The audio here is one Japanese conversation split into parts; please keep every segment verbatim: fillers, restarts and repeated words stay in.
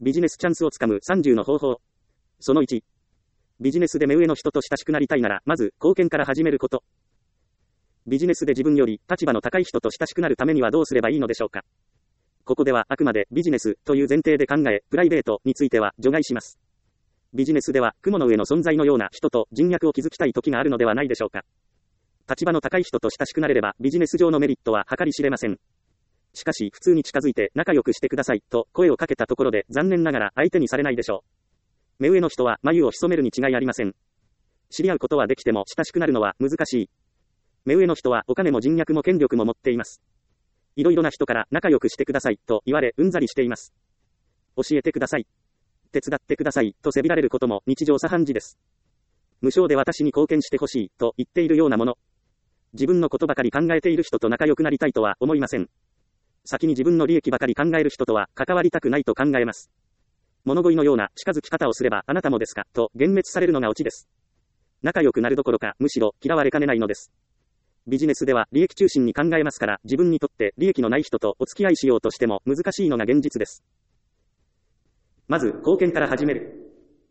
ビジネスチャンスをつかむさんじゅうの方法。そのいち。ビジネスで目上の人と親しくなりたいなら、まず、貢献から始めること。ビジネスで自分より立場の高い人と親しくなるためにはどうすればいいのでしょうか。ここではあくまでビジネスという前提で考え、プライベートについては除外します。ビジネスでは雲の上の存在のような人と人脈を築きたい時があるのではないでしょうか。立場の高い人と親しくなれればビジネス上のメリットは計り知れません。しかし普通に近づいて仲良くしてくださいと声をかけたところで残念ながら相手にされないでしょう。目上の人は眉を潜めるに違いありません。知り合うことはできても親しくなるのは難しい。目上の人はお金も人脈も権力も持っています。いろいろな人から仲良くしてくださいと言われうんざりしています。教えてください。手伝ってくださいとせびられることも日常茶飯事です。無償で私に貢献してほしいと言っているようなもの。自分のことばかり考えている人と仲良くなりたいとは思いません。先に自分の利益ばかり考える人とは関わりたくないと考えます。物乞いのような近づき方をすればあなたもですかと幻滅されるのがオチです。仲良くなるどころかむしろ嫌われかねないのです。ビジネスでは利益中心に考えますから自分にとって利益のない人とお付き合いしようとしても難しいのが現実です。まず貢献から始める。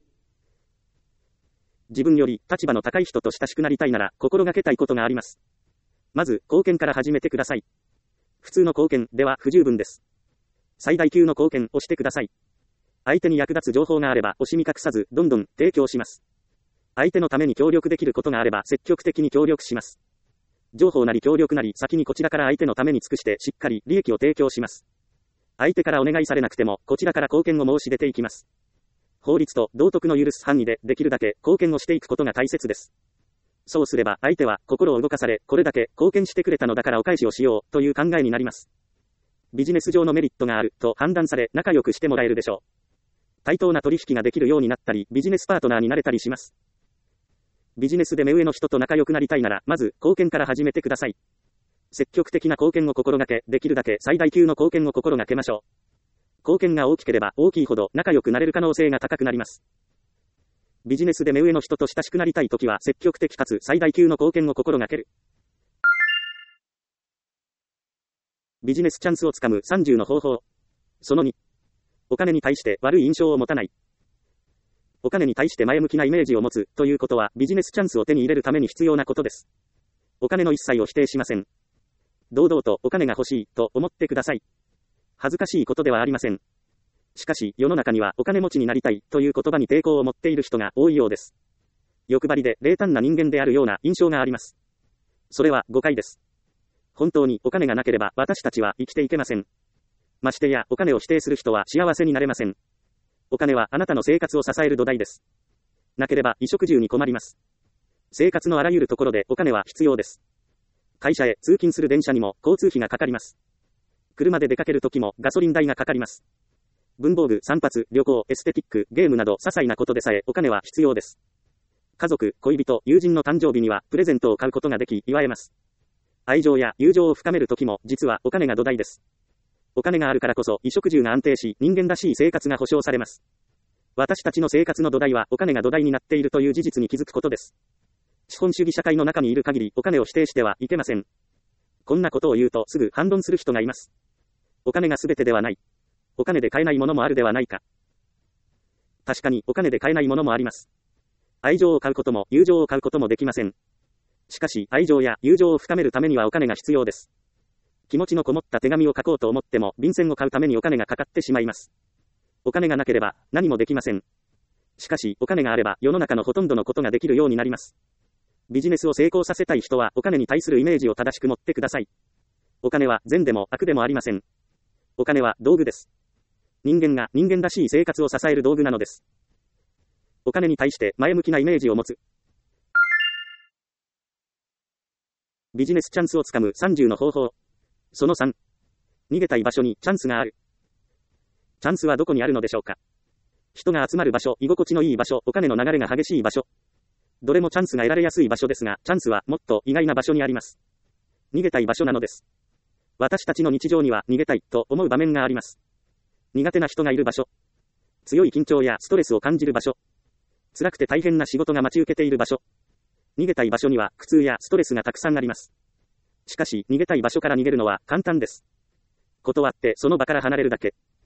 自分より立場の高い人と親しくなりたいなら心がけたいことがあります。まず貢献から始めてください。普通の貢献では不十分です。最大級の貢献をしてください。相手に役立つ情報があれば惜しみ隠さずどんどん提供します。相手のために協力できることがあれば積極的に協力します。情報なり協力なり先にこちらから相手のために尽くしてしっかり利益を提供します。相手からお願いされなくてもこちらから貢献を申し出ていきます。法律と道徳の許す範囲でできるだけ貢献をしていくことが大切です。そうすれば相手は心を動かされ、これだけ貢献してくれたのだからお返しをしようという考えになります。ビジネス上のメリットがあると判断され仲良くしてもらえるでしょう。対等な取引ができるようになったりビジネスパートナーになれたりします。ビジネスで目上の人と仲良くなりたいならまず貢献から始めてください。積極的な貢献を心がけ、できるだけ最大級の貢献を心がけましょう。貢献が大きければ大きいほど仲良くなれる可能性が高くなります。ビジネスで目上の人と親しくなりたいときは積極的かつ最大級の貢献を心がける。ビジネスチャンスをつかむさんじゅうの方法。そのに。お金に対して悪い印象を持たない。お金に対して前向きなイメージを持つということはビジネスチャンスを手に入れるために必要なことです。お金の一切を否定しません。堂々とお金が欲しいと思ってください。恥ずかしいことではありません。しかし世の中にはお金持ちになりたいという言葉に抵抗を持っている人が多いようです。欲張りで冷淡な人間であるような印象があります。それは誤解です。本当にお金がなければ私たちは生きていけません。ましてやお金を否定する人は幸せになれません。お金はあなたの生活を支える土台です。なければ衣食住に困ります。生活のあらゆるところでお金は必要です。会社へ通勤する電車にも交通費がかかります。車で出かけるときもガソリン代がかかります。文房具、散髪、旅行、エステティック、ゲームなど些細なことでさえお金は必要です。家族、恋人、友人の誕生日にはプレゼントを買うことができ祝えます。愛情や友情を深めるときも実はお金が土台です。お金があるからこそ衣食住が安定し人間らしい生活が保障されます。私たちの生活の土台はお金が土台になっているという事実に気づくことです。資本主義社会の中にいる限りお金を否定してはいけません。こんなことを言うとすぐ反論する人がいます。お金が全てではない。お金で買えないものもあるではないか。確かにお金で買えないものもあります。愛情を買うことも友情を買うこともできません。しかし愛情や友情を深めるためにはお金が必要です。気持ちのこもった手紙を書こうと思っても便箋を買うためにお金がかかってしまいます。お金がなければ何もできません。しかしお金があれば世の中のほとんどのことができるようになります。ビジネスを成功させたい人はお金に対するイメージを正しく持ってください。お金は善でも悪でもありません。お金は道具です。人間が人間らしい生活を支える道具なのです。お金に対して前向きなイメージを持つ。ビジネスチャンスをつかむさんじゅうの方法。そのさん。逃げたい場所にチャンスがある。チャンスはどこにあるのでしょうか。人が集まる場所、居心地のいい場所、お金の流れが激しい場所。どれもチャンスが得られやすい場所ですが、チャンスはもっと意外な場所にあります。逃げたい場所なのです。私たちの日常には逃げたいと思う場面があります。苦手な人がいる場所。強い緊張やストレスを感じる場所。辛くて大変な仕事が待ち受けている場所。逃げたい場所には苦痛やストレスがたくさんあります。しかし逃げたい場所から逃げるのは簡単です。断ってその場から離れるだけ。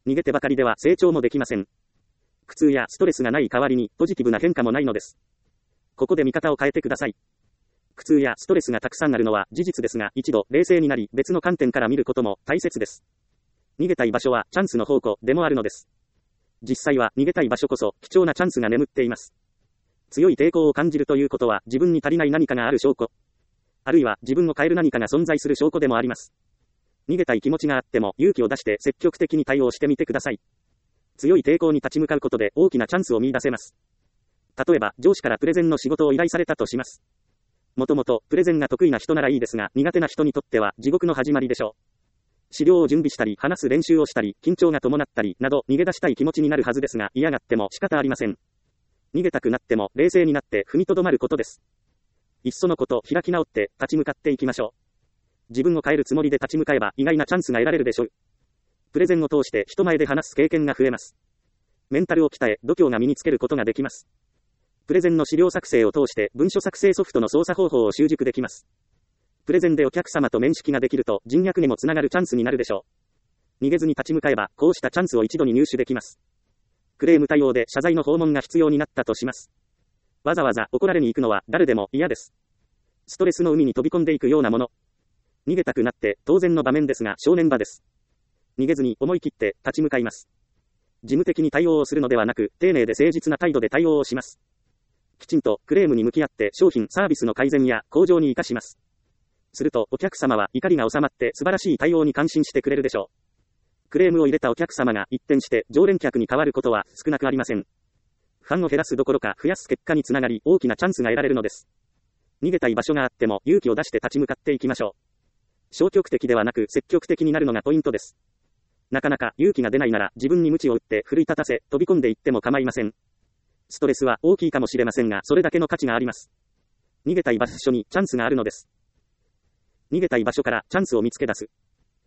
逃げてばかりでは成長もできません。苦痛やストレスがない代わりにポジティブな変化もないのです。ここで見方を変えてください。苦痛やストレスがたくさんあるのは事実ですが、一度冷静になり別の観点から見ることも大切です。逃げたい場所はチャンスの宝庫でもあるのです。実際は逃げたい場所こそ貴重なチャンスが眠っています。強い抵抗を感じるということは自分に足りない何かがある証拠。あるいは自分を変える何かが存在する証拠でもあります。逃げたい気持ちがあっても勇気を出して積極的に対応してみてください。強い抵抗に立ち向かうことで大きなチャンスを見出せます。例えば上司からプレゼンの仕事を依頼されたとします。もともとプレゼンが得意な人ならいいですが、苦手な人にとっては地獄の始まりでしょう。資料を準備したり話す練習をしたり緊張が伴ったりなど逃げ出したい気持ちになるはずですが、嫌がっても仕方ありません。逃げたくなっても冷静になって踏みとどまることです。いっそのこと開き直って立ち向かっていきましょう。自分を変えるつもりで立ち向かえば意外なチャンスが得られるでしょう。プレゼンを通して人前で話す経験が増えます。メンタルを鍛え度胸が身につけることができます。プレゼンの資料作成を通して文書作成ソフトの操作方法を習熟できます。プレゼンでお客様と面識ができると人脈にもつながるチャンスになるでしょう。逃げずに立ち向かえばこうしたチャンスを一度に入手できます。クレーム対応で謝罪の訪問が必要になったとします。わざわざ怒られに行くのは誰でも嫌です。ストレスの海に飛び込んでいくようなもの。逃げたくなって当然の場面ですが正念場です。逃げずに思い切って立ち向かいます。事務的に対応をするのではなく、丁寧で誠実な態度で対応をします。きちんとクレームに向き合って商品サービスの改善や向上に生かします。するとお客様は怒りが収まって素晴らしい対応に感心してくれるでしょう。クレームを入れたお客様が一転して常連客に変わることは少なくありません。ファンを減らすどころか増やす結果につながり大きなチャンスが得られるのです。逃げたい場所があっても勇気を出して立ち向かっていきましょう。消極的ではなく積極的になるのがポイントです。なかなか勇気が出ないなら自分に鞭を打って奮い立たせ飛び込んでいっても構いません。ストレスは大きいかもしれませんがそれだけの価値があります。逃げたい場所にチャンスがあるのです。逃げたい場所からチャンスを見つけ出す。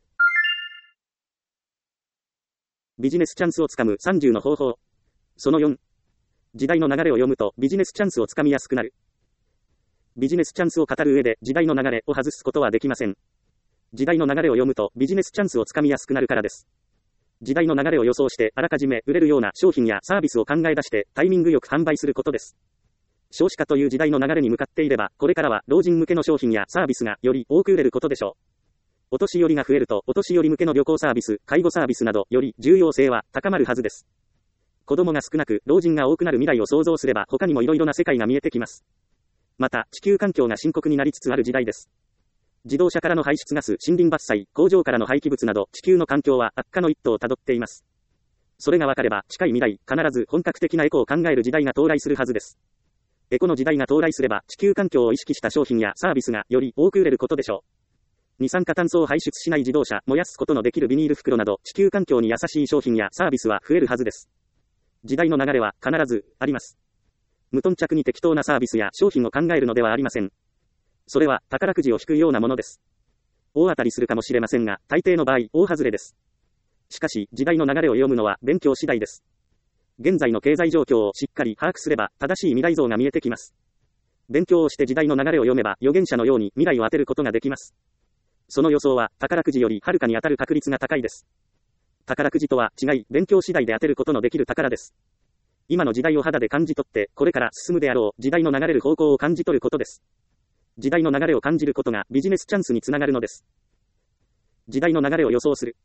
ビジネスチャンスをつかむさんじゅうの方法。そのよん。時代の流れを読むとビジネスチャンスをつかみやすくなる。ビジネスチャンスを語る上で時代の流れを外すことはできません。時代の流れを読むとビジネスチャンスをつかみやすくなるからです。時代の流れを予想してあらかじめ売れるような商品やサービスを考え出してタイミングよく販売することです。少子化という時代の流れに向かっていれば、これからは老人向けの商品やサービスがより多く売れることでしょう。お年寄りが増えるとお年寄り向けの旅行サービス、介護サービスなどより重要性は高まるはずです。子供が少なく老人が多くなる未来を想像すれば他にも色々な世界が見えてきます。また地球環境が深刻になりつつある時代です。自動車からの排出ガス、森林伐採、工場からの廃棄物など地球の環境は悪化の一途をたどっています。それが分かれば近い未来、必ず本格的なエコを考える時代が到来するはずです。エコの時代が到来すれば地球環境を意識した商品やサービスがより多く売れることでしょう。二酸化炭素を排出しない自動車、燃やすことのできるビニール袋など地球環境に優しい商品やサービスは増えるはずです。時代の流れは必ずあります。無頓着に適当なサービスや商品を考えるのではありません。それは宝くじを引くようなものです。大当たりするかもしれませんが、大抵の場合、大外れです。しかし、時代の流れを読むのは勉強次第です。現在の経済状況をしっかり把握すれば、正しい未来像が見えてきます。勉強をして時代の流れを読めば、預言者のように未来を当てることができます。その予想は、宝くじよりはるかに当たる確率が高いです。宝くじとは違い、勉強次第で当てることのできる宝です。今の時代を肌で感じ取って、これから進むであろう、時代の流れる方向を感じ取ることです。時代の流れを感じることがビジネスチャンスにつながるのです。時代の流れを予想する。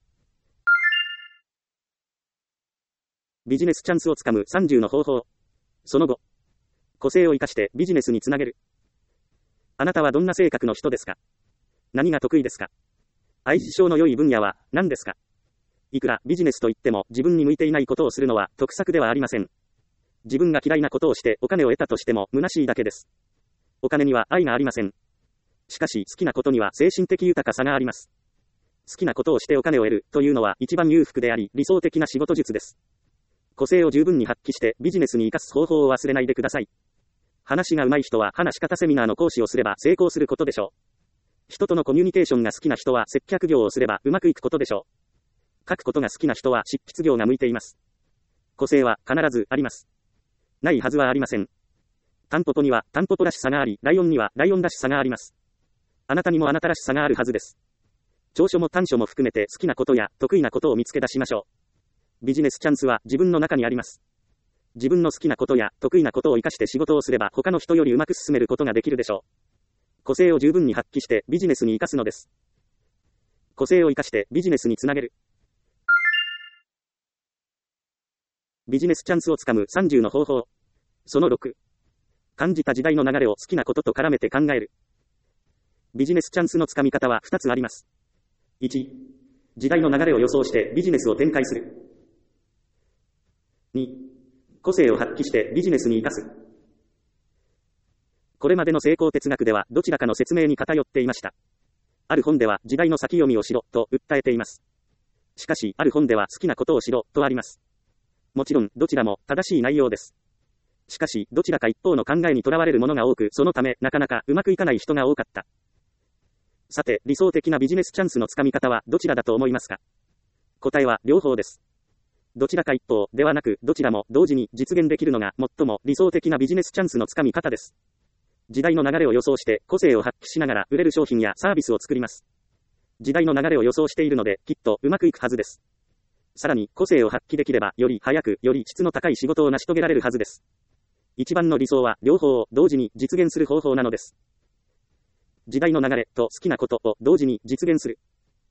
ビジネスチャンスをつかむさんじゅうの方法。そのご。個性を生かしてビジネスにつなげる。あなたはどんな性格の人ですか？何が得意ですか？相性の良い分野は何ですか？いくらビジネスといっても自分に向いていないことをするのは得策ではありません。自分が嫌いなことをしてお金を得たとしても虚しいだけです。お金には愛がありません。しかし好きなことには精神的豊かさがあります。好きなことをしてお金を得るというのは一番裕福であり理想的な仕事術です。個性を十分に発揮してビジネスに生かす方法を忘れないでください。話が上手い人は話し方セミナーの講師をすれば成功することでしょう。人とのコミュニケーションが好きな人は接客業をすればうまくいくことでしょう。書くことが好きな人は執筆業が向いています。個性は必ずあります。ないはずはありません。タンポポにはタンポポらしさがあり、ライオンにはライオンらしさがあります。あなたにもあなたらしさがあるはずです。長所も短所も含めて好きなことや得意なことを見つけ出しましょビジネスチャンスは自分の中にあります。自分の好きなことや得意なことを活かして仕事をすれば他の人よりうまく進めることができるでしょう。個性を十分に発揮してビジネスに活かすのです。個性を活かしてビジネスにつなげる。ビジネスチャンスをつかむさんじゅうの方法。そのろく。感じた時代の流れを好きなことと絡めて考える。ビジネスチャンスのつかみ方はふたつあります。いち、時代の流れを予想してビジネスを展開する。に、個性を発揮してビジネスに活かす。これまでの成功哲学ではどちらかの説明に偏っていました。ある本では時代の先読みをしろと訴えています。しかしある本では好きなことをしろとあります。もちろんどちらも正しい内容です。しかしどちらか一方の考えにとらわれるものが多く、そのためなかなかうまくいかない人が多かった。さて、理想的なビジネスチャンスのつかみ方はどちらだと思いますか？答えは両方です。どちらか一方ではなく、どちらも同時に実現できるのが最も理想的なビジネスチャンスのつかみ方です。時代の流れを予想して個性を発揮しながら売れる商品やサービスを作ります。時代の流れを予想しているのできっとうまくいくはずです。さらに個性を発揮できればより早くより質の高い仕事を成し遂げられるはずです。一番の理想は両方を同時に実現する方法なのです。時代の流れと好きなことを同時に実現する。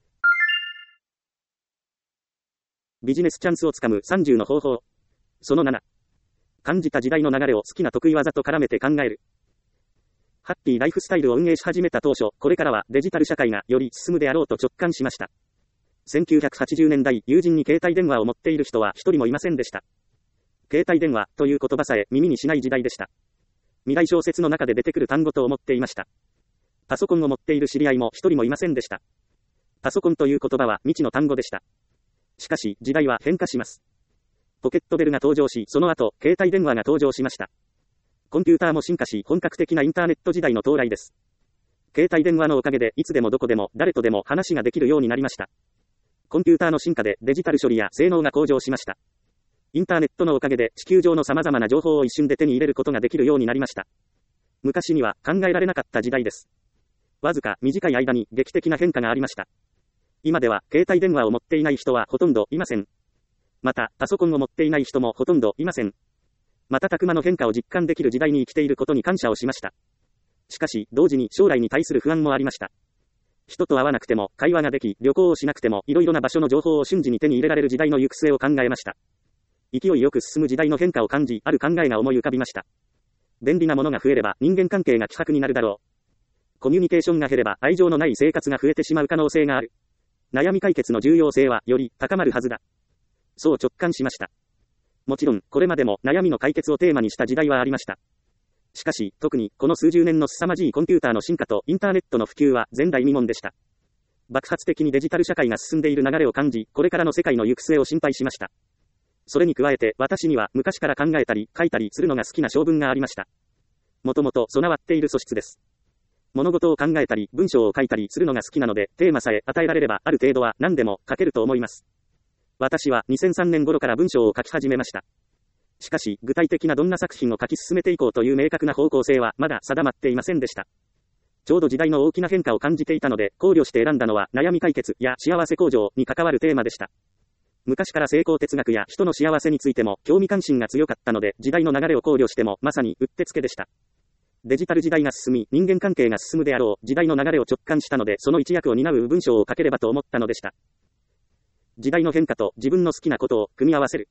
ビジネスチャンスをつかむさんじゅうの方法。そのなな。感じた時代の流れを好きな得意技と絡めて考える。ハッピーライフスタイルを運営し始めた当初、これからはデジタル社会がより進むであろうと直感しました。せんきゅうひゃくはちじゅうねんだい、友人に携帯電話を持っている人は一人もいませんでした。携帯電話という言葉さえ耳にしない時代でした。未来小説の中で出てくる単語と思っていました。パソコンを持っている知り合いも一人もいませんでした。パソコンという言葉は未知の単語でした。しかし、時代は変化します。ポケットベルが登場し、その後、携帯電話が登場しました。コンピューターも進化し、本格的なインターネット時代の到来です。携帯電話のおかげで、いつでもどこでも、誰とでも話ができるようになりました。コンピューターの進化でデジタル処理や性能が向上しました。インターネットのおかげで、地球上の様々な情報を一瞬で手に入れることができるようになりました。昔には考えられなかった時代です。わずか短い間に劇的な変化がありました。今では携帯電話を持っていない人はほとんどいません。また、パソコンを持っていない人もほとんどいません。瞬く間の変化を実感できる時代に生きていることに感謝をしました。しかし、同時に将来に対する不安もありました。人と会わなくても、会話ができ、旅行をしなくても、いろいろな場所の情報を瞬時に手に入れられる時代の行く末を考えました。勢いよく進む時代の変化を感じ、ある考えが思い浮かびました。便利なものが増えれば、人間関係が希薄になるだろう。コミュニケーションが減れば、愛情のない生活が増えてしまう可能性がある。悩み解決の重要性はより高まるはずだ。そう直感しました。もちろん、これまでも悩みの解決をテーマにした時代はありました。しかし、特にこの数十年の凄まじいコンピューターの進化とインターネットの普及は前代未聞でした。爆発的にデジタル社会が進んでいる流れを感じ、これからの世界の行く末を心配しました。それに加えて、私には昔から考えたり書いたりするのが好きな性分がありました。もともと備わっている素質です。物事を考えたり、文章を書いたりするのが好きなので、テーマさえ与えられればある程度は何でも書けると思います。私はにせんさんねん頃から文章を書き始めました。しかし、具体的などんな作品を書き進めていこうという明確な方向性はまだ定まっていませんでした。ちょうど時代の大きな変化を感じていたので、考慮して選んだのは悩み解決や幸せ向上に関わるテーマでした。昔から成功哲学や人の幸せについても興味関心が強かったので、時代の流れを考慮してもまさにうってつけでした。デジタル時代が進み、人間関係が進むであろう時代の流れを直感したので、その一役を担う文章を書ければと思ったのでした。時代の変化と自分の好きなことを組み合わせる。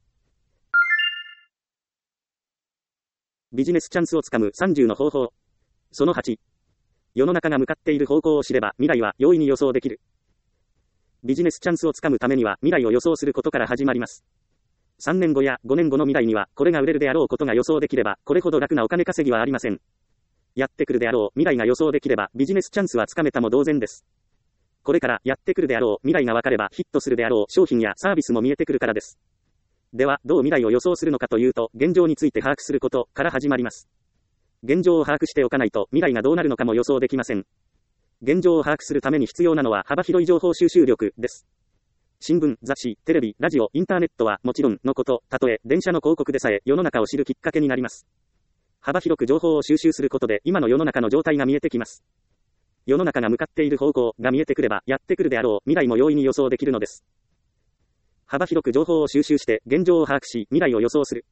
ビジネスチャンスをつかむさんじゅうの方法。そのはち。世の中が向かっている方向を知れば未来は容易に予想できる。ビジネスチャンスをつかむためには未来を予想することから始まります。さんねんごやごねんごの未来にはこれが売れるであろうことが予想できれば、これほど楽なお金稼ぎはありません。やってくるであろう未来が予想できればビジネスチャンスはつかめたも同然です。これからやってくるであろう未来が分かればヒットするであろう商品やサービスも見えてくるからです。では、どう未来を予想するのかというと、現状について把握することから始まります。現状を把握しておかないと未来がどうなるのかも予想できません。現状を把握するために必要なのは幅広い情報収集力です。新聞、雑誌、テレビ、ラジオ、インターネットはもちろんのこと、たとえ電車の広告でさえ世の中を知るきっかけになります。幅広く情報を収集することで今の世の中の状態が見えてきます。世の中が向かっている方向が見えてくれば、やってくるであろう未来も容易に予想できるのです。 幅広く情報を収集して現状を把握し、未来を予想する。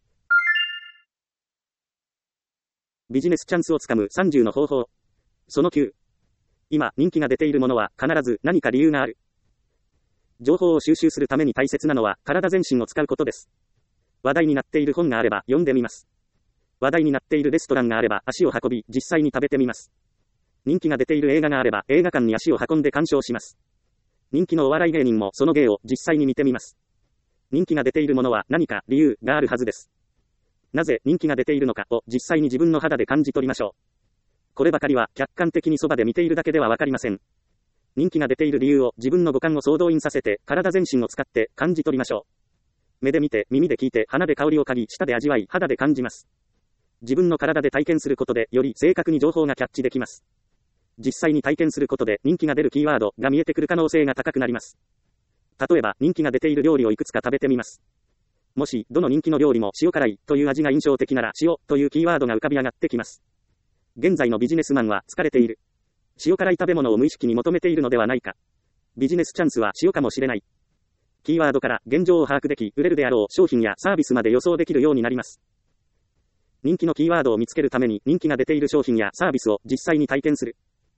ビジネスチャンスをつかむさんじゅうの方法。そのきゅう。今、人気が出ているものは必ず何か理由がある。情報を収集するために大切なのは体全身を使うことです。話題になっている本があれば読んでみます。話題になっているレストランがあれば足を運び実際に食べてみます。人気が出ている映画があれば映画館に足を運んで鑑賞します。人気のお笑い芸人もその芸を実際に見てみます。人気が出ているものは何か理由があるはずです。なぜ人気が出ているのかを実際に自分の肌で感じ取りましょう。こればかりは客観的にそばで見ているだけではわかりません。人気が出ている理由を自分の五感を総動員させて体全身を使って感じ取りましょう。目で見て、耳で聞いて、鼻で香りを嗅ぎ、舌で味わい、肌で感じます。自分の体で体験することでより正確に情報がキャッチできます。実際に体験することで人気が出るキーワードが見えてくる可能性が高くなります。例えば人気が出ている料理をいくつか食べてみます。もし、どの人気の料理も塩辛いという味が印象的なら塩というキーワードが浮かび上がってきます。現在のビジネスマンは疲れている。塩辛い食べ物を無意識に求めているのではないか。ビジネスチャンスは塩かもしれない。キーワードから現状を把握でき、売れるであろう商品やサービスまで予想できるようになります。人気のキーワードを見つけるために人気が出ている商品やサービスを実際に体験する。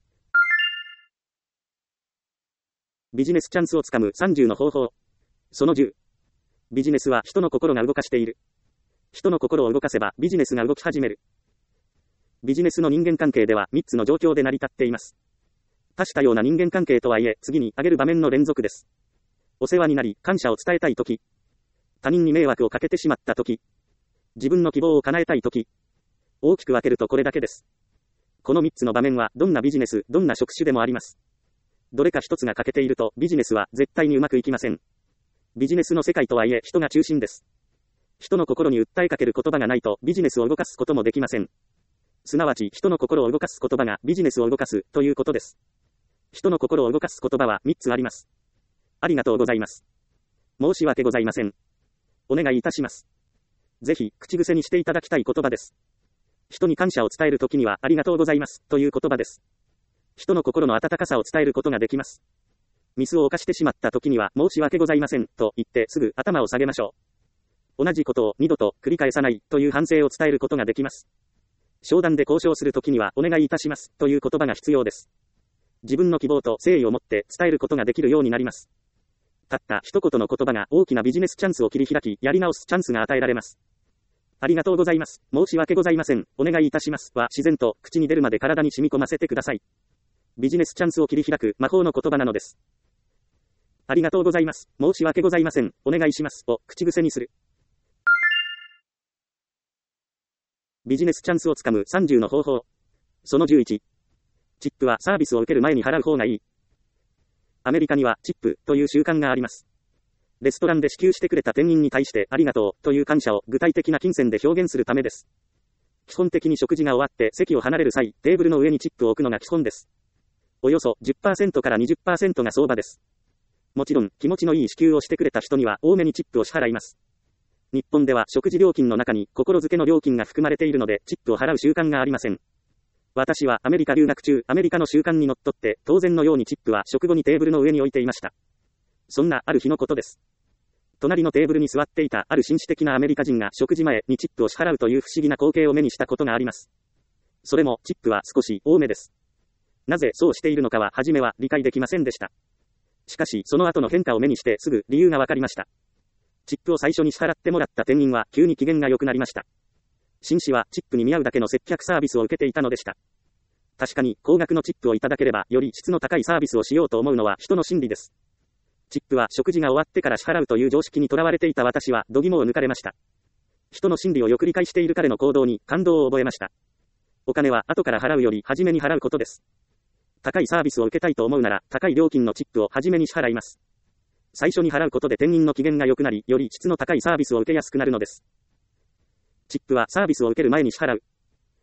ビジネスチャンスをつかむさんじゅうの方法。そのじゅう。ビジネスは人の心が動かしている。人の心を動かせばビジネスが動き始める。ビジネスの人間関係ではみっつの状況で成り立っています。多種多様な人間関係とはいえ、次に挙げる場面の連続です。お世話になり、感謝を伝えたいとき。他人に迷惑をかけてしまったとき。自分の希望を叶えたいとき。大きく分けるとこれだけです。このみっつの場面はどんなビジネス、どんな職種でもあります。どれか一つが欠けているとビジネスは絶対にうまくいきません。ビジネスの世界とはいえ人が中心です。人の心に訴えかける言葉がないとビジネスを動かすこともできません。すなわち人の心を動かす言葉がビジネスを動かすということです。人の心を動かす言葉はみっつあります。ありがとうございます。申し訳ございません。お願いいたします。ぜひ口癖にしていただきたい言葉です。人に感謝を伝えるときにはありがとうございますという言葉です。人の心の温かさを伝えることができます。ミスを犯してしまった時には申し訳ございませんと言ってすぐ頭を下げましょう。同じことを二度と繰り返さないという反省を伝えることができます。商談で交渉するときにはお願いいたしますという言葉が必要です。自分の希望と誠意を持って伝えることができるようになります。たった一言の言葉が大きなビジネスチャンスを切り開き、やり直すチャンスが与えられます。ありがとうございます。申し訳ございません。お願いいたしますは自然と口に出るまで体に染み込ませてください。ビジネスチャンスを切り開く魔法の言葉なのです。ありがとうございます。申し訳ございません。お願いします。を口癖にする。ビジネスチャンスをつかむさんじゅうの方法。そのじゅういち。チップはサービスを受ける前に払う方がいい。アメリカにはチップという習慣があります。レストランで支給してくれた店員に対してありがとうという感謝を具体的な金銭で表現するためです。基本的に食事が終わって席を離れる際、テーブルの上にチップを置くのが基本です。およそ じゅっパーセント から にじゅっパーセント が相場です。もちろん、気持ちのいい支給をしてくれた人には多めにチップを支払います。日本では食事料金の中に心づけの料金が含まれているので、チップを払う習慣がありません。私はアメリカ留学中、アメリカの習慣にのっとって、当然のようにチップは食後にテーブルの上に置いていました。そんなある日のことです。隣のテーブルに座っていたある紳士的なアメリカ人が食事前にチップを支払うという不思議な光景を目にしたことがあります。それも、チップは少し多めです。なぜそうしているのかは初めは理解できませんでした。しかし、その後の変化を目にしてすぐ理由がわかりました。チップを最初に支払ってもらった店員は急に機嫌が良くなりました。紳士はチップに見合うだけの接客サービスを受けていたのでした。確かに高額のチップをいただければより質の高いサービスをしようと思うのは人の心理です。チップは食事が終わってから支払うという常識にとらわれていた私は度肝を抜かれました。人の心理をよく理解している彼の行動に感動を覚えました。お金は後から払うより初めに払うことです。高いサービスを受けたいと思うなら高い料金のチップを初めに支払います。最初に払うことで店員の機嫌が良くなり、より質の高いサービスを受けやすくなるのです。チップはサービスを受ける前に支払う。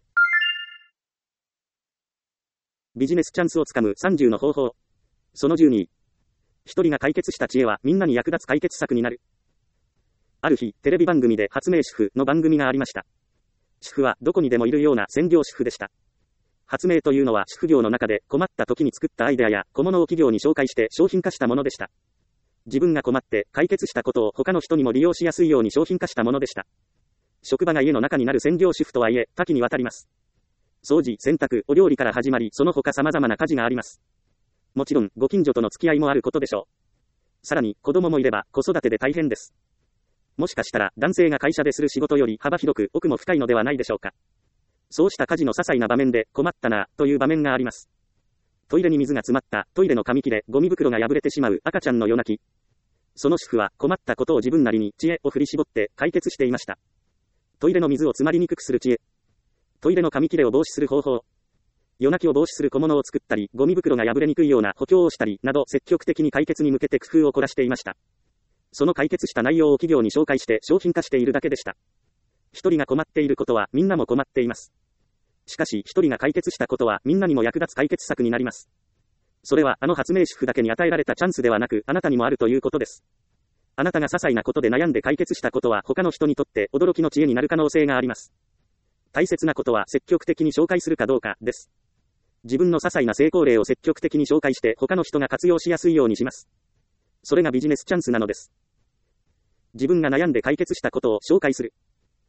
ビジネスチャンスをつかむさんじゅうの方法。そのじゅうに。一人が解決した知恵はみんなに役立つ解決策になる。ある日、テレビ番組で発明主婦の番組がありました。主婦はどこにでもいるような専業主婦でした。発明というのは主婦業の中で困った時に作ったアイデアや小物を企業に紹介して商品化したものでした。 自分が困って解決したことを他の人にも利用しやすいように商品化したものでした。職場が家の中になる専業主婦とはいえ、多岐にわたります。掃除、洗濯、お料理から始まり、その他様々な家事があります。もちろん、ご近所との付き合いもあることでしょう。さらに、子供もいれば、子育てで大変です。もしかしたら、男性が会社でする仕事より幅広く、奥も深いのではないでしょうか。そうした家事の些細な場面で、困ったな、という場面があります。トイレに水が詰まった、トイレの紙切れ、ゴミ袋が破れてしまう、赤ちゃんの夜泣き。その主婦は、困ったことを自分なりに、知恵を振り絞って、解決していました。トイレの水を詰まりにくくする知恵。トイレの紙切れを防止する方法。夜泣きを防止する小物を作ったり、ゴミ袋が破れにくいような補強をしたり、など積極的に解決に向けて工夫を凝らしていました。その解決した内容を企業に紹介して商品化しているだけでした。一人が困っていることはみんなも困っています。しかし一人が解決したことはみんなにも役立つ解決策になります。それはあの発明主婦だけに与えられたチャンスではなく、あなたにもあるということです。あなたが些細なことで悩んで解決したことは他の人にとって驚きの知恵になる可能性があります。大切なことは積極的に紹介するかどうかです。自分の些細な成功例を積極的に紹介して他の人が活用しやすいようにします。それがビジネスチャンスなのです。自分が悩んで解決したことを紹介する。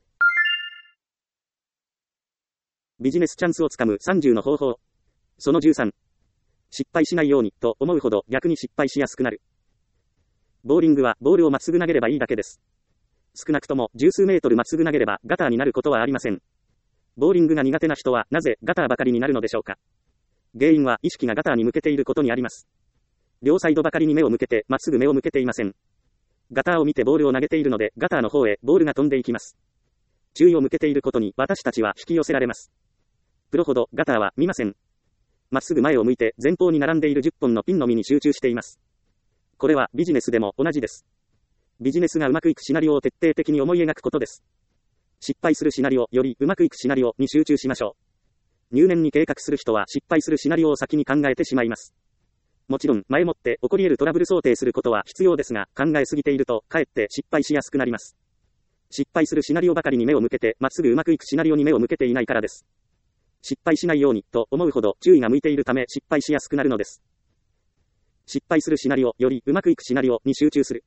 ビジネスチャンスをつかむさんじゅうの方法。そのじゅうさん。失敗しないようにと思うほど逆に失敗しやすくなる。ボーリングはボールをまっすぐ投げればいいだけです。少なくとも十数メートルまっすぐ投げればガターになることはありません。ボーリングが苦手な人はなぜガターばかりになるのでしょうか。原因は意識がガターに向けていることにあります。両サイドばかりに目を向けてまっすぐ目を向けていません。ガターを見てボールを投げているのでガターの方へボールが飛んでいきます。注意を向けていることに私たちは引き寄せられます。プロほどガターは見ません。まっすぐ前を向いて前方に並んでいるじゅっぽんのピンのみに集中しています。これはビジネスでも同じです。ビジネスがうまくいくシナリオを徹底的に思い描くことです。失敗するシナリオよりうまくいくシナリオに集中しましょう。入念に計画する人は失敗するシナリオを先に考えてしまいます。もちろん前もって起こり得るトラブル想定することは必要ですが、考えすぎているとかえって失敗しやすくなります。失敗するシナリオばかりに目を向けてまっすぐうまくいくシナリオに目を向けていないからです。失敗しないようにと思うほど注意が向いているため失敗しやすくなるのです。失敗するシナリオよりうまくいくシナリオに集中する。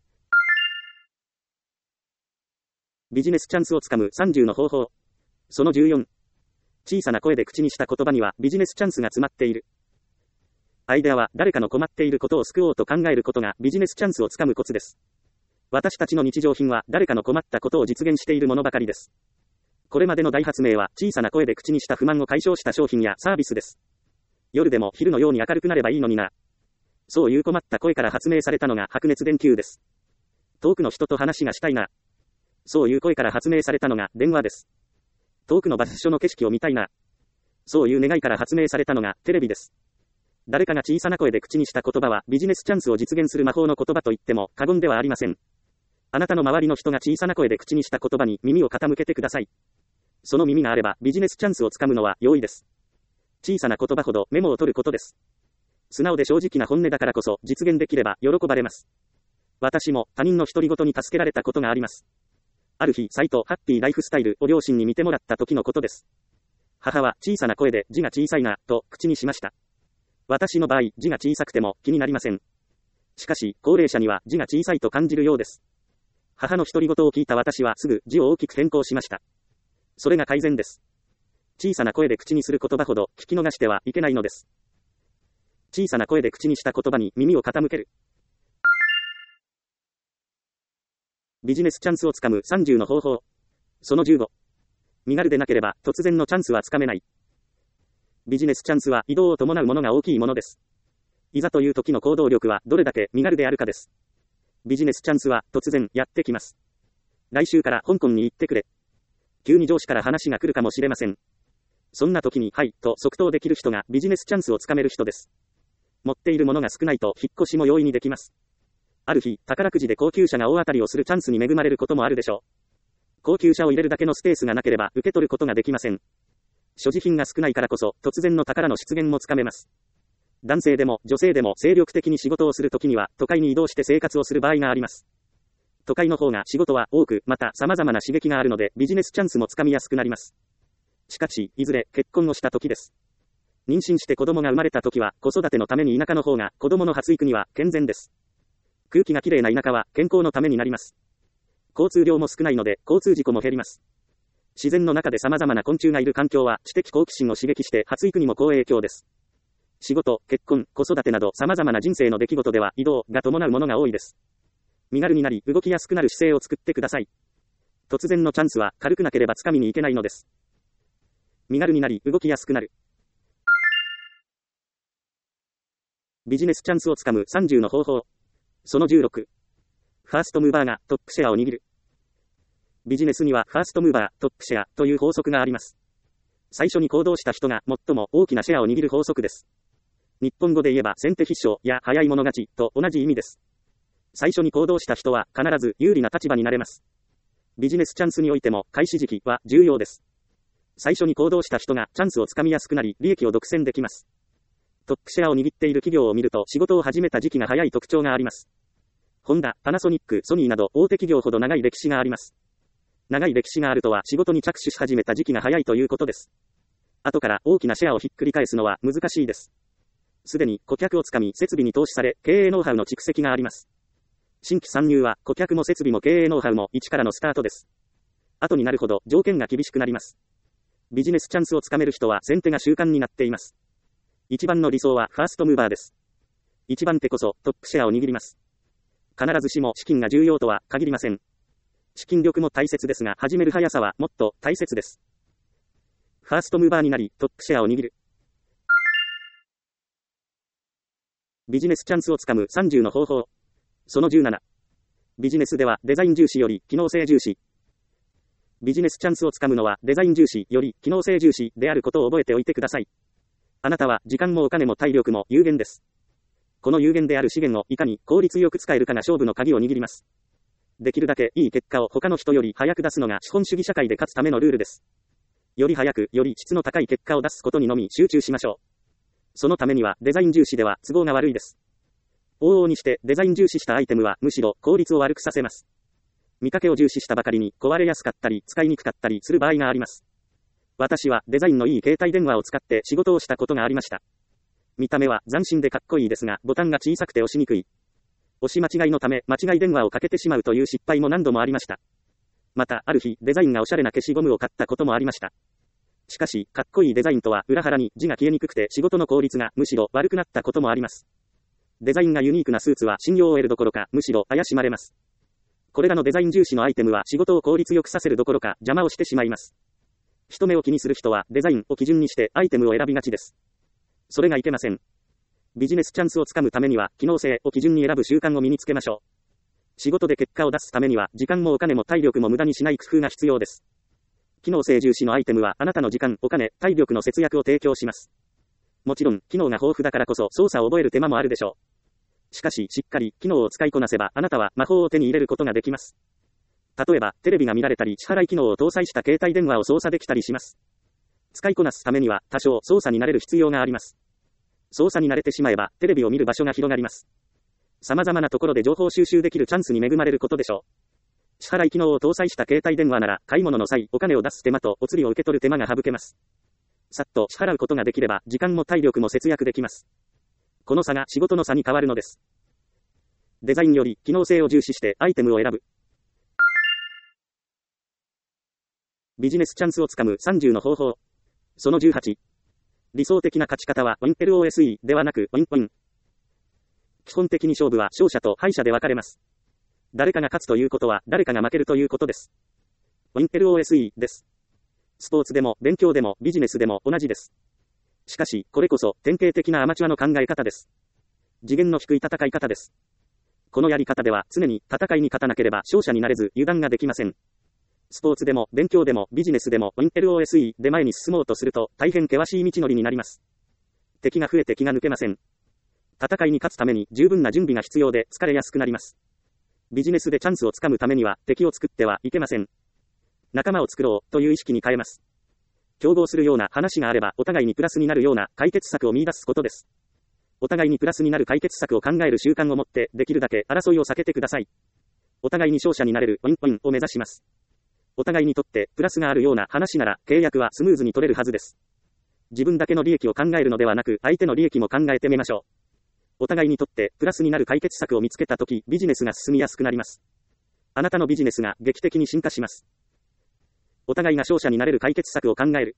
ビジネスチャンスをつかむさんじゅうの方法。そのじゅうよん。小さな声で口にした言葉にはビジネスチャンスが詰まっている。アイデアは誰かの困っていることを救おうと考えることがビジネスチャンスをつかむコツです。私たちの日常品は誰かの困ったことを実現しているものばかりです。これまでの大発明は小さな声で口にした不満を解消した商品やサービスです。夜でも昼のように明るくなればいいのにな。そういう困った声から発明されたのが白熱電球です。遠くの人と話がしたいな。そういう声から発明されたのが電話です。遠くの場所の景色を見たいな。そういう願いから発明されたのがテレビです。誰かが小さな声で口にした言葉はビジネスチャンスを実現する魔法の言葉と言っても過言ではありません。あなたの周りの人が小さな声で口にした言葉に耳を傾けてください。その耳があればビジネスチャンスをつかむのは容易です。小さな言葉ほどメモを取ることです。素直で正直な本音だからこそ実現できれば喜ばれます。私も他人の独り言に助けられたことがあります。ある日、サイト、ハッピーライフスタイルを両親に見てもらった時のことです。母は小さな声で字が小さいな、と口にしました。私の場合、字が小さくても気になりません。しかし、高齢者には字が小さいと感じるようです。母の独り言を聞いた私はすぐ字を大きく変更しました。それが改善です。小さな声で口にする言葉ほど聞き逃してはいけないのです。小さな声で口にした言葉に耳を傾ける。ビジネスチャンスをつかむさんじゅうの方法。そのじゅうご。身軽でなければ突然のチャンスはつかめない。ビジネスチャンスは移動を伴うものが大きいものです。いざという時の行動力はどれだけ身軽であるかです。ビジネスチャンスは突然やってきます。来週から香港に行ってくれ。急に上司から話が来るかもしれません。そんな時にはいと即答できる人がビジネスチャンスをつかめる人です。持っているものが少ないと引っ越しも容易にできます。ある日、宝くじで高級車が大当たりをするチャンスに恵まれることもあるでしょう。高級車を入れるだけのスペースがなければ受け取ることができません。所持品が少ないからこそ突然の宝の出現もつかめます。男性でも女性でも精力的に仕事をするときには都会に移動して生活をする場合があります。都会の方が仕事は多く、また様々な刺激があるのでビジネスチャンスもつかみやすくなります。しかし、いずれ結婚をした時です。妊娠して子供が生まれた時は子育てのために田舎の方が子供の発育には健全です。 空気がきれいな田舎は健康のためになります。交通量も少ないので交通事故も減ります。自然の中で様々な昆虫がいる環境は知的好奇心を刺激して発育にも好影響です。仕事、結婚、子育てなど様々な人生の出来事では移動が伴うものが多いです。身軽になり動きやすくなる姿勢を作ってください。突然のチャンスは軽くなければ掴みに行けないのです。身軽になり動きやすくなる。ビジネスチャンスをつかむさんじゅうの方法。そのじゅうろく。ファーストムーバーがトップシェアを握る。ビジネスにはファーストムーバー、トップシェアという法則があります。最初に行動した人が最も大きなシェアを握る法則です。日本語で言えば先手必勝や早い者勝ちと同じ意味です。最初に行動した人は必ず有利な立場になれます。ビジネスチャンスにおいても開始時期は重要です。最初に行動した人がチャンスをつかみやすくなり利益を独占できます。トップシェアを握っている企業を見ると仕事を始めた時期が早い特徴があります。ホンダ、パナソニック、ソニーなど大手企業ほど長い歴史があります。長い歴史があるとは仕事に着手し始めた時期が早いということです。後から大きなシェアをひっくり返すのは難しいです。すでに顧客をつかみ設備に投資され経営ノウハウの蓄積があります。新規参入は顧客も設備も経営ノウハウも一からのスタートです。後になるほど条件が厳しくなります。ビジネスチャンスをつかめる人は先手が習慣になっています。一番の理想はファーストムーバーです。一番手こそトップシェアを握ります。必ずしも資金が重要とは限りません。資金力も大切ですが始める速さはもっと大切です。ファーストムーバーになりトップシェアを握る。ビジネスチャンスをつかむさんじゅうの方法。そのじゅうなな。ビジネスではデザイン重視より機能性重視。ビジネスチャンスをつかむのはデザイン重視より機能性重視であることを覚えておいてください。あなたは時間もお金も体力も有限です。この有限である資源をいかに効率よく使えるかが勝負の鍵を握ります。できるだけいい結果を他の人より早く出すのが資本主義社会で勝つためのルールです。より早く、より質の高い結果を出すことにのみ集中しましょう。そのためにはデザイン重視では都合が悪いです。往々にしてデザイン重視したアイテムはむしろ効率を悪くさせます。見かけを重視したばかりに壊れやすかったり使いにくかったりする場合があります。私はデザインのいい携帯電話を使って仕事をしたことがありました。見た目は斬新でかっこいいですが、ボタンが小さくて押しにくい。押し間違いのため間違い電話をかけてしまうという失敗も何度もありました。また、ある日、デザインがおしゃれな消しゴムを買ったこともありました。しかし、かっこいいデザインとは裏腹に字が消えにくくて仕事の効率がむしろ悪くなったこともあります。デザインがユニークなスーツは信用を得るどころか、むしろ怪しまれます。これらのデザイン重視のアイテムは仕事を効率よくさせるどころか邪魔をしてしまいます。人目を気にする人はデザインを基準にしてアイテムを選びがちです。それがいけません。ビジネスチャンスをつかむためには機能性を基準に選ぶ習慣を身につけましょう。仕事で結果を出すためには時間もお金も体力も無駄にしない工夫が必要です。機能性重視のアイテムはあなたの時間、お金、体力の節約を提供します。もちろん機能が豊富だからこそ操作を覚える手間もあるでしょう。しかししっかり機能を使いこなせばあなたは魔法を手に入れることができます。例えばテレビが見られたり支払い機能を搭載した携帯電話を操作できたりします。使いこなすためには多少操作に慣れる必要があります。操作に慣れてしまえばテレビを見る場所が広がります。様々なところで情報収集できるチャンスに恵まれることでしょう。支払い機能を搭載した携帯電話なら買い物の際お金を出す手間とお釣りを受け取る手間が省けます。さっと支払うことができれば時間も体力も節約できます。この差が仕事の差に変わるのです。デザインより機能性を重視してアイテムを選ぶ。ビジネスチャンスをつかむさんじゅうの方法。そのじゅうはち。理想的な勝ち方は ウィン エル オー エス イー ではなく ウィン ウィン。基本的に勝負は勝者と敗者で分かれます。誰かが勝つということは誰かが負けるということです。ウィン エル オー エス イー です。スポーツでも勉強でもビジネスでも同じです。しかし、これこそ典型的なアマチュアの考え方です。次元の低い戦い方です。このやり方では常に戦いに勝たなければ勝者になれず油断ができません。スポーツでも勉強でもビジネスでも ウィン エル オー エス イー で前に進もうとすると大変険しい道のりになります。敵が増えて気が抜けません。戦いに勝つために十分な準備が必要で疲れやすくなります。ビジネスでチャンスをつかむためには敵を作ってはいけません。仲間を作ろうという意識に変えます。競合するような話があればお互いにプラスになるような解決策を見出すことです。お互いにプラスになる解決策を考える習慣を持ってできるだけ争いを避けてください。お互いに勝者になれるウィンウィンを目指します。お互いにとってプラスがあるような話なら契約はスムーズに取れるはずです。自分だけの利益を考えるのではなく相手の利益も考えてみましょう。 お互いにとってプラスになる解決策を見つけたとき、ビジネスが進みやすくなります。あなたのビジネスが劇的に進化します。お互いが勝者になれる解決策を考える。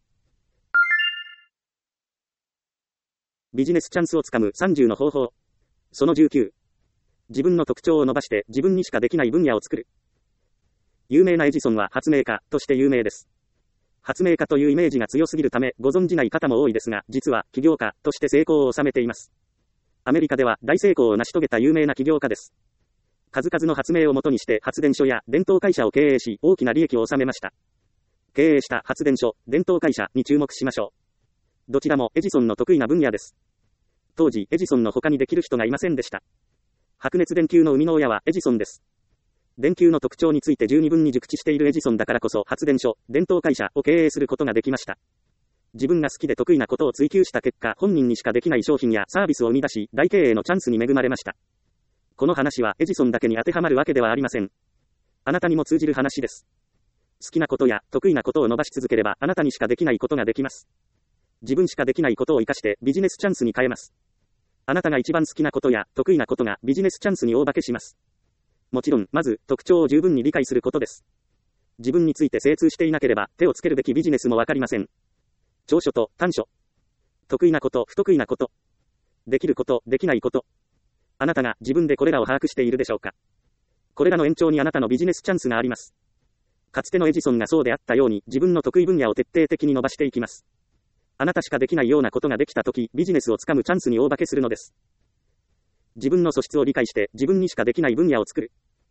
ビジネスチャンスをつかむさんじゅうの方法。そのじゅうきゅう。自分の特徴を伸ばして自分にしかできない分野を作る。有名なエジソンは発明家として有名です。発明家というイメージが強すぎるためご存じない方も多いですが、実は起業家として成功を収めています。アメリカでは大成功を成し遂げた有名な起業家です。数々の発明をもとにして発電所や電灯会社を経営し、大きな利益を収めました。経営した発電所、電灯会社に注目しましょう。どちらもエジソンの得意な分野です。当時、エジソンの他にできる人がいませんでした。白熱電球の生みの親はエジソンです。電球の特徴について十二分に熟知しているエジソンだからこそ発電所、電灯会社を経営することができました。自分が好きで得意なことを追求した結果、本人にしかできない商品やサービスを生み出し、大経営のチャンスに恵まれました。この話はエジソンだけに当てはまるわけではありません。あなたにも通じる話です。好きなことや得意なことを伸ばし続ければ、あなたにしかできないことができます。自分しかできないことを活かしてビジネスチャンスに変えます。あなたが一番好きなことや得意なことがビジネスチャンスに大化けします。もちろん、まず特徴を十分に理解することです。自分について精通していなければ手をつけるべきビジネスもわかりません。長所と短所。得意なこと、不得意なこと。できること、できないこと。あなたが自分でこれらを把握しているでしょうか。これらの延長にあなたのビジネスチャンスがあります。かつてのエジソンがそうであったように、自分の得意分野を徹底的に伸ばしていきます。あなたしかできないようなことができたとき、ビジネスをつかむチャンスに大化けするのです。自分の素質を理解して、自分にしかできない分野を作る。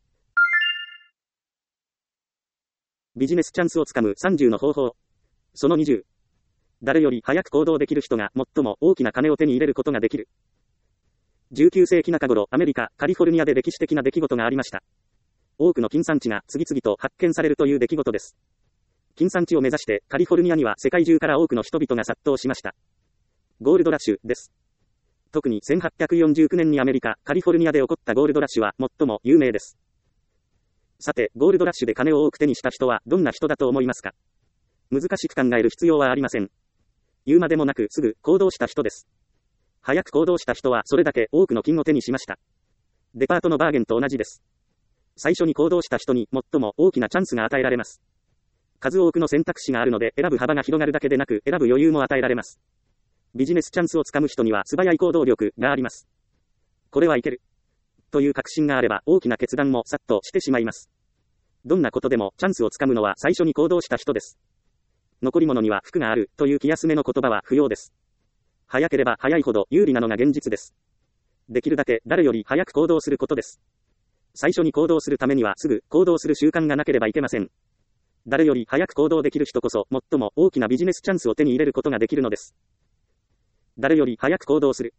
ビジネスチャンスをつかむさんじゅうの方法。そのにじゅう。誰より早く行動できる人が最も大きな金を手に入れることができる。じゅうきゅうせいき中頃、アメリカ、カリフォルニアで歴史的な出来事がありました。多くの金産地が次々と発見されるという出来事です。金産地を目指してカリフォルニアには世界中から多くの人々が殺到しました。ゴールドラッシュです。特にせんはっぴゃくよんじゅうきゅうねんにアメリカ、カリフォルニアで起こったゴールドラッシュは最も有名です。さて、ゴールドラッシュで金を多く手にした人はどんな人だと思いますか？難しく考える必要はありません。言うまでもなくすぐ行動した人です。早く行動した人はそれだけ多くの金を手にしました。デパートのバーゲンと同じです。最初に行動した人に最も大きなチャンスが与えられます。数多くの選択肢があるので選ぶ幅が広がるだけでなく選ぶ余裕も与えられます。ビジネスチャンスをつかむ人には素早い行動力があります。これはいけるという確信があれば大きな決断もさっとしてしまいます。どんなことでもチャンスをつかむのは最初に行動した人です。残り物には福があるという気休めの言葉は不要です。早ければ早いほど有利なのが現実です。できるだけ誰より早く行動することです。最初に行動するためにはすぐ行動する習慣がなければいけません。誰より早く行動できる人こそ最も大きなビジネスチャンスを手に入れることができるのです。誰より早く行動する。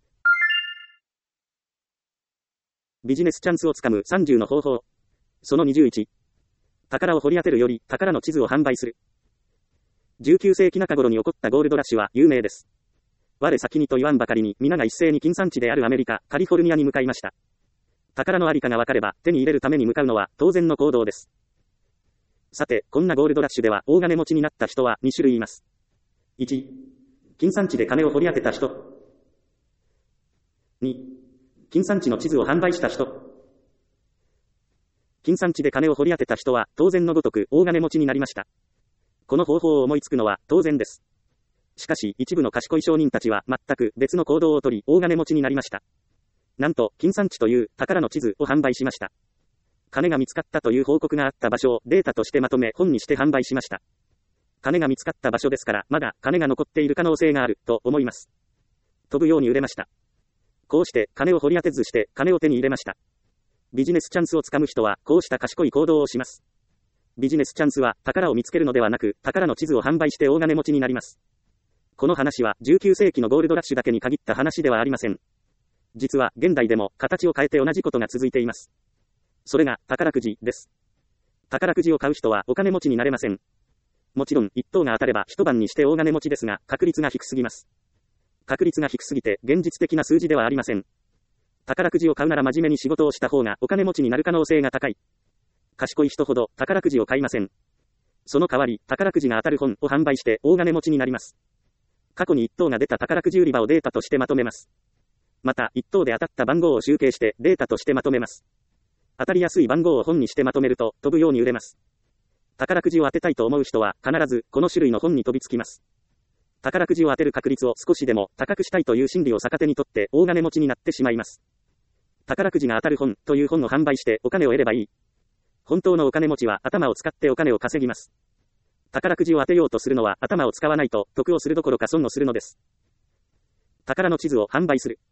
ビジネスチャンスをつかむさんじゅうの方法。そのにじゅういち。宝を掘り当てるより宝の地図を販売する。じゅうきゅうせいき中頃に起こったゴールドラッシュは有名です。我先にと言わんばかりに皆が一斉に金産地であるアメリカ、カリフォルニアに向かいました。宝のありかが分かれば手に入れるために向かうのは当然の行動です。さて、こんなゴールドラッシュでは大金持ちになった人はに種類います。いち、金産地で金を掘り当てた人。に、金産地の地図を販売した人。金産地で金を掘り当てた人は当然のごとく大金持ちになりました。この方法を思いつくのは当然です。しかし一部の賢い商人たちは全く別の行動をとり大金持ちになりました。なんと金産地という宝の地図を販売しました。金が見つかったという報告があった場所をデータとしてまとめ本にして販売しました。金が見つかった場所ですからまだ金が残っている可能性があると思います。飛ぶように売れました。こうして金を掘り当てずして金を手に入れました。ビジネスチャンスをつかむ人はこうした賢い行動をします。ビジネスチャンスは宝を見つけるのではなく宝の地図を販売して大金持ちになります。この話はじゅうきゅうせいきのゴールドラッシュだけに限った話ではありません。実は現代でも形を変えて同じことが続いています。それが宝くじです。宝くじを買う人はお金持ちになれません。もちろん一等が当たれば一晩にして大金持ちですが確率が低すぎます。確率が低すぎて現実的な数字ではありません。宝くじを買うなら真面目に仕事をした方がお金持ちになる可能性が高い。賢い人ほど宝くじを買いません。その代わり宝くじが当たる本を販売して大金持ちになります。過去に一等が出た宝くじ売り場をデータとしてまとめます。 また、一等で当たった番号を集計してデータとしてまとめます。当たりやすい番号を本にしてまとめると、飛ぶように売れます。宝くじを当てたいと思う人は、必ず、この種類の本に飛びつきます。宝くじを当てる確率を少しでも高くしたいという心理を逆手にとって、大金持ちになってしまいます。宝くじが当たる本という本を販売してお金を得ればいい。本当のお金持ちは頭を使ってお金を稼ぎます。宝くじを当てようとするのは頭を使わないと得をするどころか損をするのです。宝の地図を販売する。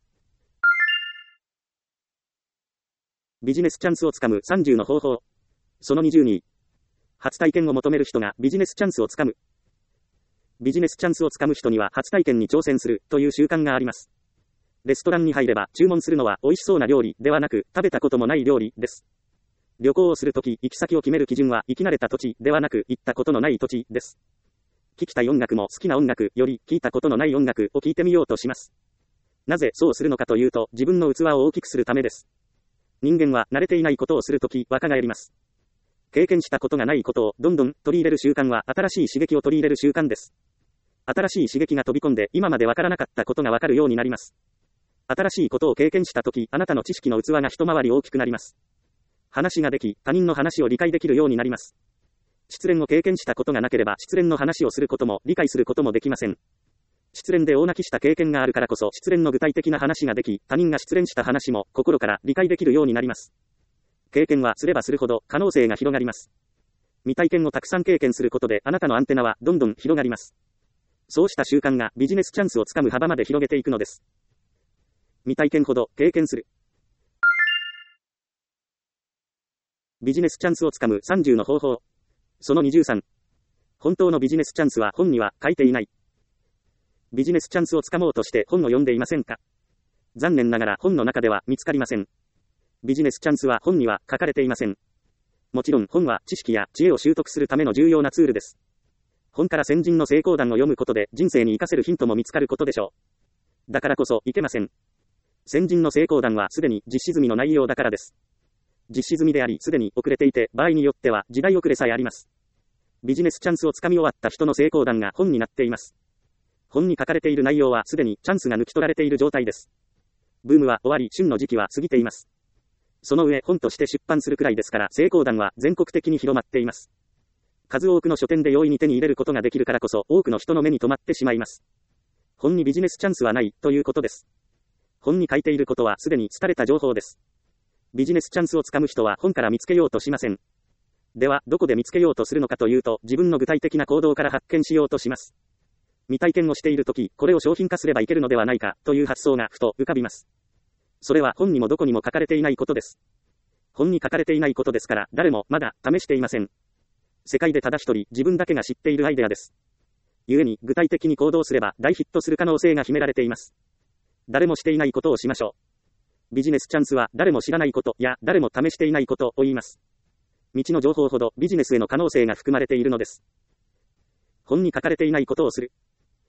ビジネスチャンスをつかむさんじゅうの方法。そのにじゅうに。初体験を求める人がビジネスチャンスをつかむ。ビジネスチャンスをつかむ人には初体験に挑戦するという習慣があります。レストランに入れば注文するのは美味しそうな料理ではなく食べたこともない料理です。旅行をするとき行き先を決める基準は行き慣れた土地ではなく行ったことのない土地です。聞きたい音楽も好きな音楽より聞いたことのない音楽を聞いてみようとします。なぜそうするのかというと自分の器を大きくするためです。人間は慣れていないことをするとき若返ります。経験したことがないことをどんどん取り入れる習慣は新しい刺激を取り入れる習慣です。新しい刺激が飛び込んで今までわからなかったことがわかるようになります。新しいことを経験したときあなたの知識の器が一回り大きくなります。話ができ、他人の話を理解できるようになります。失恋を経験したことがなければ失恋の話をすることも理解することもできません。失恋で大泣きした経験があるからこそ失恋の具体的な話ができ、他人が失恋した話も心から理解できるようになります。経験はすればするほど可能性が広がります。未体験をたくさん経験することであなたのアンテナはどんどん広がります。そうした習慣がビジネスチャンスをつかむ幅まで広げていくのです。未体験ほど経験する。ビジネスチャンスをつかむさんじゅうの方法。そのにじゅうさん。本当のビジネスチャンスは本には書いていない。ビジネスチャンスをつかもうとして本を読んでいませんか？残念ながら本の中では見つかりません。ビジネスチャンスは本には書かれていません。もちろん本は知識や知恵を習得するための重要なツールです。本から先人の成功談を読むことで人生に活かせるヒントも見つかることでしょう。だからこそいけません。先人の成功談はすでに実施済みの内容だからです。実施済みでありすでに遅れていて場合によっては時代遅れさえあります。ビジネスチャンスをつかみ終わった人の成功談が本になっています。本に書かれている内容はすでにチャンスが抜き取られている状態です。ブームは終わり旬の時期は過ぎています。その上本として出版するくらいですから成功談は全国的に広まっています。数多くの書店で容易に手に入れることができるからこそ多くの人の目に留まってしまいます。本にビジネスチャンスはないということです。本に書いていることはすでに伝えた情報です。ビジネスチャンスをつかむ人は本から見つけようとしません。では、どこで見つけようとするのかというと、自分の具体的な行動から発見しようとします。未体験をしているとき、これを商品化すればいけるのではないか、という発想がふと浮かびます。それは本にもどこにも書かれていないことです。本に書かれていないことですから、誰もまだ試していません。世界でただ一人、自分だけが知っているアイデアです。故に、具体的に行動すれば、大ヒットする可能性が秘められています。誰もしていないことをしましょう。ビジネスチャンスは誰も知らないことや誰も試していないことを言います。未知の情報ほどビジネスへの可能性が含まれているのです。本に書かれていないことをする。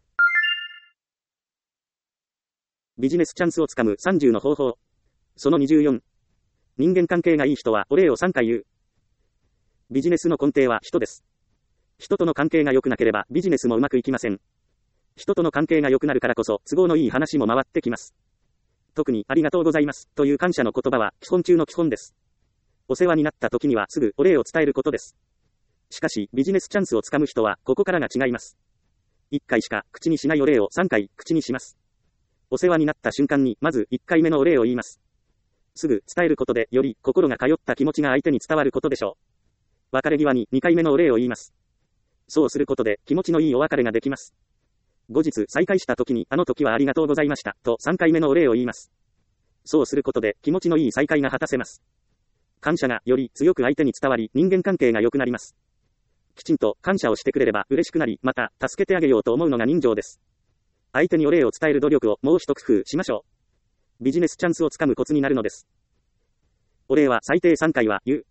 ビジネスチャンスをつかむさんじゅうの方法。そのにじゅうよん。人間関係がいい人はお礼をさんかい言う。ビジネスの根底は人です。人との関係が良くなければビジネスもうまくいきません。人との関係が良くなるからこそ都合のいい話も回ってきます。特にありがとうございますという感謝の言葉は基本中の基本です。お世話になった時にはすぐお礼を伝えることです。しかしビジネスチャンスをつかむ人はここからが違います。いっかいしか口にしないお礼をさんかい口にします。お世話になった瞬間にまずいっかいめのお礼を言います。すぐ伝えることでより心が通った気持ちが相手に伝わることでしょう。別れ際ににかいめのお礼を言います。そうすることで気持ちのいいお別れができます。後日再会した時にあの時はありがとうございましたとさんかいめのお礼を言います。そうすることで気持ちのいい再会が果たせます。感謝がより強く相手に伝わり人間関係が良くなります。きちんと感謝をしてくれれば嬉しくなりまた助けてあげようと思うのが人情です。相手にお礼を伝える努力をもう一工夫しましょう。ビジネスチャンスをつかむコツになるのです。お礼は最低さんかいは言う。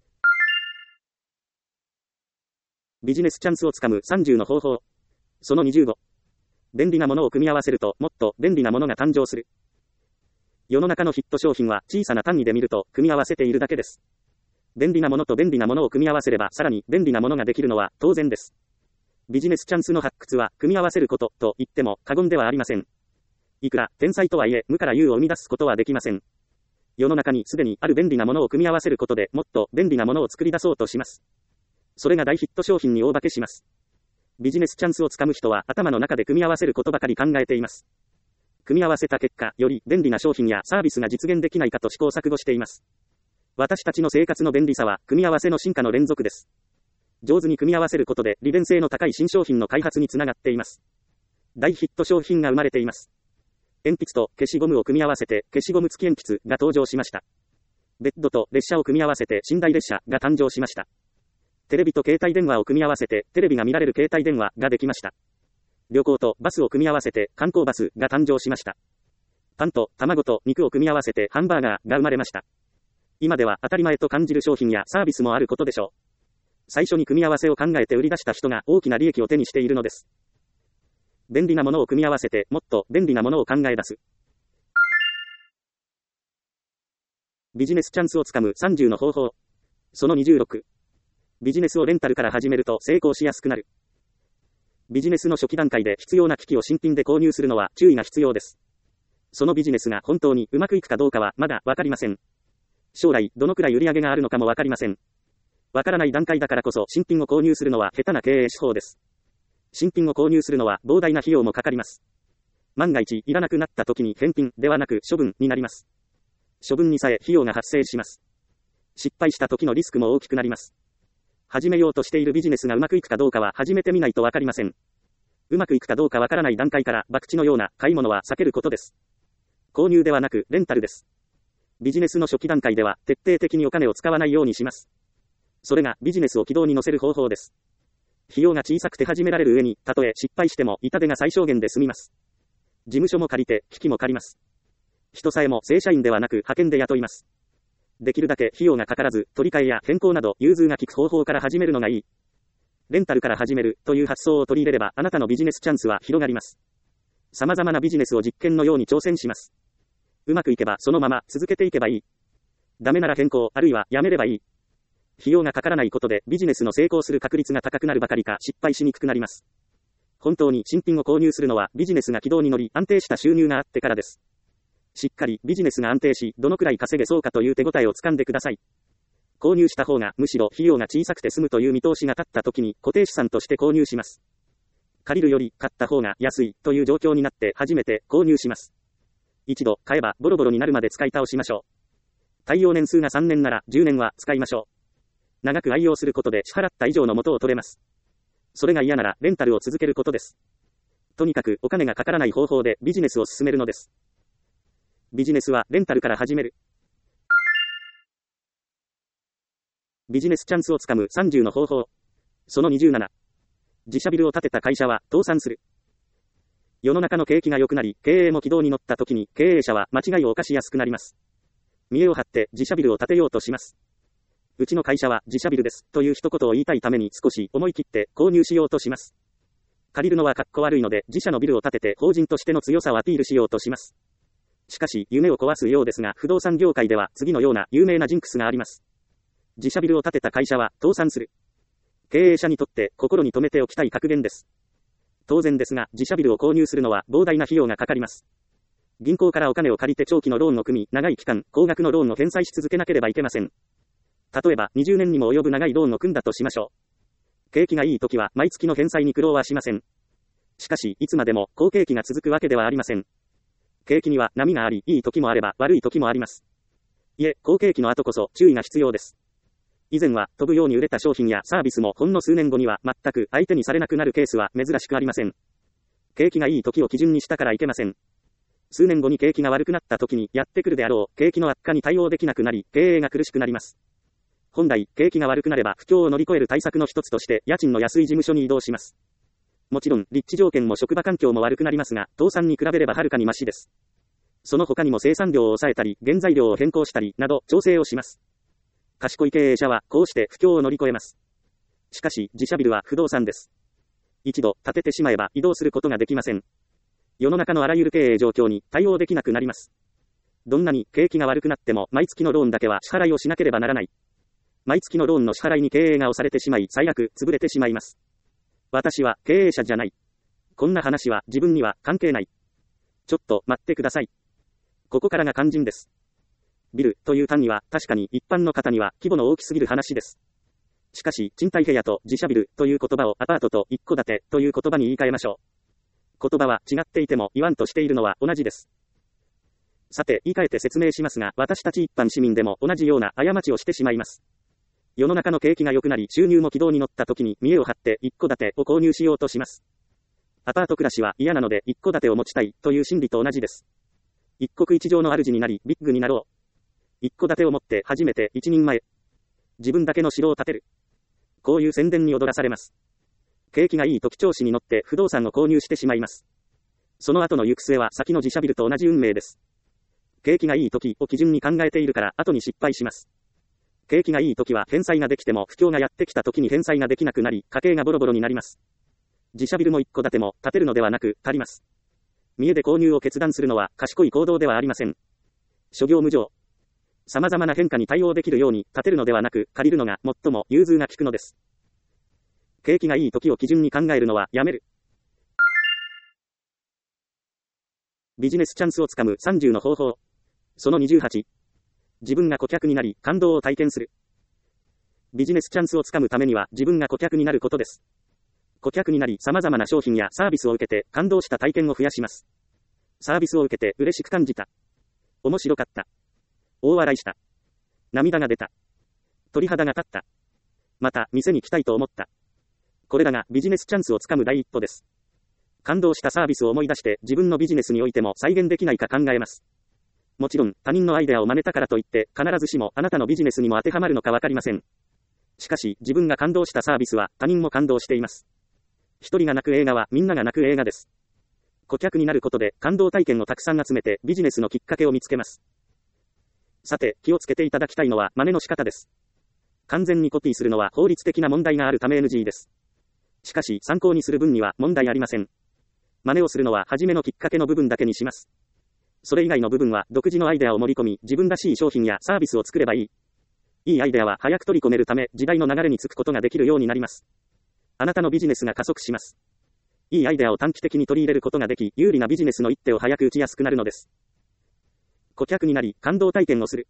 ビジネスチャンスをつかむさんじゅうの方法。そのにじゅうご。便利なものを組み合わせるともっと便利なものが誕生する。世の中のヒット商品は小さな単位で見ると組み合わせているだけです。便利なものと便利なものを組み合わせればさらに便利なものができるのは当然です。ビジネスチャンスの発掘は組み合わせることと言っても過言ではありません。 いくら天才とはいえ無から有を生み出すことはできません。世の中にすでにある便利なものを組み合わせることでもっと便利なものを作り出そうとします。それが大ヒット商品に大化けします。ビジネスチャンスをつかむ人は頭の中で組み合わせることばかり考えています。組み合わせた結果、より便利な商品やサービスが実現できないかと試行錯誤しています。私たちの生活の便利さは組み合わせの進化の連続です。上手に組み合わせることで利便性の高い新商品の開発につながっています。大ヒット商品が生まれています。鉛筆と消しゴムを組み合わせて消しゴム付き鉛筆が登場しました。ベッドと列車を組み合わせて寝台列車が誕生しました。テレビと携帯電話を組み合わせてテレビが見られる携帯電話ができました。旅行とバスを組み合わせて観光バスが誕生しました。パンと卵と肉を組み合わせてハンバーガーが生まれました。今では当たり前と感じる商品やサービスもあることでしょう。最初に組み合わせを考えて売り出した人が大きな利益を手にしているのです。便利なものを組み合わせてもっと便利なものを考え出す。ビジネスチャンスをつかむさんじゅうの方法。そのにじゅうろく。ビジネスをレンタルから始めると成功しやすくなる。ビジネスの初期段階で必要な機器を新品で購入するのは注意が必要です。そのビジネスが本当にうまくいくかどうかはまだわかりません。将来どのくらい売り上げがあるのかもわかりません。わからない段階だからこそ新品を購入するのは下手な経営手法です。新品を購入するのは膨大な費用もかかります。万が一いらなくなった時に返品ではなく処分になります。処分にさえ費用が発生します。失敗した時のリスクも大きくなります。始めようとしているビジネスがうまくいくかどうかは始めてみないとわかりません。うまくいくかどうかわからない段階から博打のような買い物は避けることです。購入ではなくレンタルです。ビジネスの初期段階では徹底的にお金を使わないようにします。それがビジネスを軌道に乗せる方法です。費用が小さくて始められる上に、たとえ失敗しても痛手が最小限で済みます。事務所も借りて、機器も借ります。人さえも正社員ではなく派遣で雇います。できるだけ費用がかからず、取り替えや変更など融通が利く方法から始めるのがいい。レンタルから始めるという発想を取り入れればあなたのビジネスチャンスは広がります。様々なビジネスを実験のように挑戦します。うまくいけばそのまま続けていけばいい。ダメなら変更、あるいはやめればいい。費用がかからないことでビジネスの成功する確率が高くなるばかりか失敗しにくくなります。本当に新品を購入するのはビジネスが軌道に乗り安定した収入があってからです。しっかりビジネスが安定しどのくらい稼げそうかという手応えをつかんでください。購入した方がむしろ費用が小さくて済むという見通しが立った時に固定資産として購入します。借りるより買った方が安いという状況になって初めて購入します。一度買えばボロボロになるまで使い倒しましょう。耐用年数がさんねんならじゅうねんは使いましょう。長く愛用することで支払った以上の元を取れます。それが嫌ならレンタルを続けることです。とにかくお金がかからない方法でビジネスを進めるのです。ビジネスはレンタルから始める。ビジネスチャンスをつかむさんじゅうの方法。そのにじゅうなな。自社ビルを建てた会社は倒産する。世の中の景気が良くなり、経営も軌道に乗った時に経営者は間違いを犯しやすくなります。見栄を張って自社ビルを建てようとします。うちの会社は自社ビルですという一言を言いたいために少し思い切って購入しようとします。借りるのはかっこ悪いので自社のビルを建てて法人としての強さをアピールしようとします。しかし夢を壊すようですが不動産業界では次のような有名なジンクスがあります。自社ビルを建てた会社は倒産する。経営者にとって心に留めておきたい格言です。当然ですが自社ビルを購入するのは膨大な費用がかかります。銀行からお金を借りて長期のローンを組み長い期間高額のローンを返済し続けなければいけません。例えばにじゅうねんにも及ぶ長いローンを組んだとしましょう。景気がいい時は毎月の返済に苦労はしません。しかしいつまでも好景気が続くわけではありません。景気には波があり、いい時もあれば悪い時もあります。いえ、好景気の後こそ注意が必要です。以前は飛ぶように売れた商品やサービスもほんの数年後には全く相手にされなくなるケースは珍しくありません。景気がいい時を基準にしたからいけません。数年後に景気が悪くなった時にやってくるであろう景気の悪化に対応できなくなり、経営が苦しくなります。本来、景気が悪くなれば不況を乗り越える対策の一つとして、家賃の安い事務所に移動します。もちろん、立地条件も職場環境も悪くなりますが、倒産に比べればはるかにマシです。その他にも生産量を抑えたり、原材料を変更したり、など、調整をします。賢い経営者は、こうして不況を乗り越えます。しかし、自社ビルは不動産です。一度、建ててしまえば移動することができません。世の中のあらゆる経営状況に対応できなくなります。どんなに景気が悪くなっても、毎月のローンだけは支払いをしなければならない。毎月のローンの支払いに経営が押されてしまい、最悪、潰れてしまいます。私は経営者じゃない。こんな話は自分には関係ない。 ちょっと待ってください。ここからが肝心です。ビルという単位は確かに一般の方には規模の大きすぎる話です。しかし、賃貸部屋と自社ビルという言葉をアパートと一戸建てという言葉に言い換えましょう。言葉は違っていても言わんとしているのは同じです。さて、言い換えて説明しますが、私たち一般市民でも同じような過ちをしてしまいます。世の中の景気が良くなり、収入も軌道に乗った時に見栄を張って一戸建てを購入しようとします。アパート暮らしは嫌なので一戸建てを持ちたいという心理と同じです。一国一城の主になり、ビッグになろう。一戸建てを持って初めて一人前。自分だけの城を建てる。こういう宣伝に踊らされます。景気がいい時調子に乗って不動産を購入してしまいます。その後の行く末は先の自社ビルと同じ運命です。景気がいい時を基準に考えているから後に失敗します。景気がいい時は返済ができても不況がやってきた時に返済ができなくなり、家計がボロボロになります。自社ビルも一戸建ても建てるのではなく借ります。見栄で購入を決断するのは賢い行動ではありません。諸行無常。様々な変化に対応できるように建てるのではなく借りるのが最も融通が利くのです。景気がいい時を基準に考えるのはやめる。ビジネスチャンスをつかむさんじゅうの方法。そのにじゅうはち。自分が顧客になり感動を体験する。ビジネスチャンスをつかむためには自分が顧客になることです。顧客になり様々な商品やサービスを受けて感動した体験を増やします。サービスを受けて嬉しく感じた。面白かった。大笑いした。涙が出た。鳥肌が立った。また店に来たいと思った。これらがビジネスチャンスをつかむ第一歩です。感動したサービスを思い出して自分のビジネスにおいても再現できないか考えます。もちろん他人のアイデアを真似たからといって必ずしもあなたのビジネスにも当てはまるのかわかりません。しかし自分が感動したサービスは他人も感動しています。一人が泣く映画はみんなが泣く映画です。顧客になることで感動体験をたくさん集めてビジネスのきっかけを見つけます。さて、気をつけていただきたいのは真似の仕方です。完全にコピーするのは法律的な問題があるため エヌジー です。しかし参考にする分には問題ありません。真似をするのは初めのきっかけの部分だけにします。それ以外の部分は独自のアイデアを盛り込み自分らしい商品やサービスを作ればいい。いいアイデアは早く取り込めるため時代の流れにつくことができるようになります。あなたのビジネスが加速します。いいアイデアを短期的に取り入れることができ、有利なビジネスの一手を早く打ちやすくなるのです。顧客になり、感動体験をする。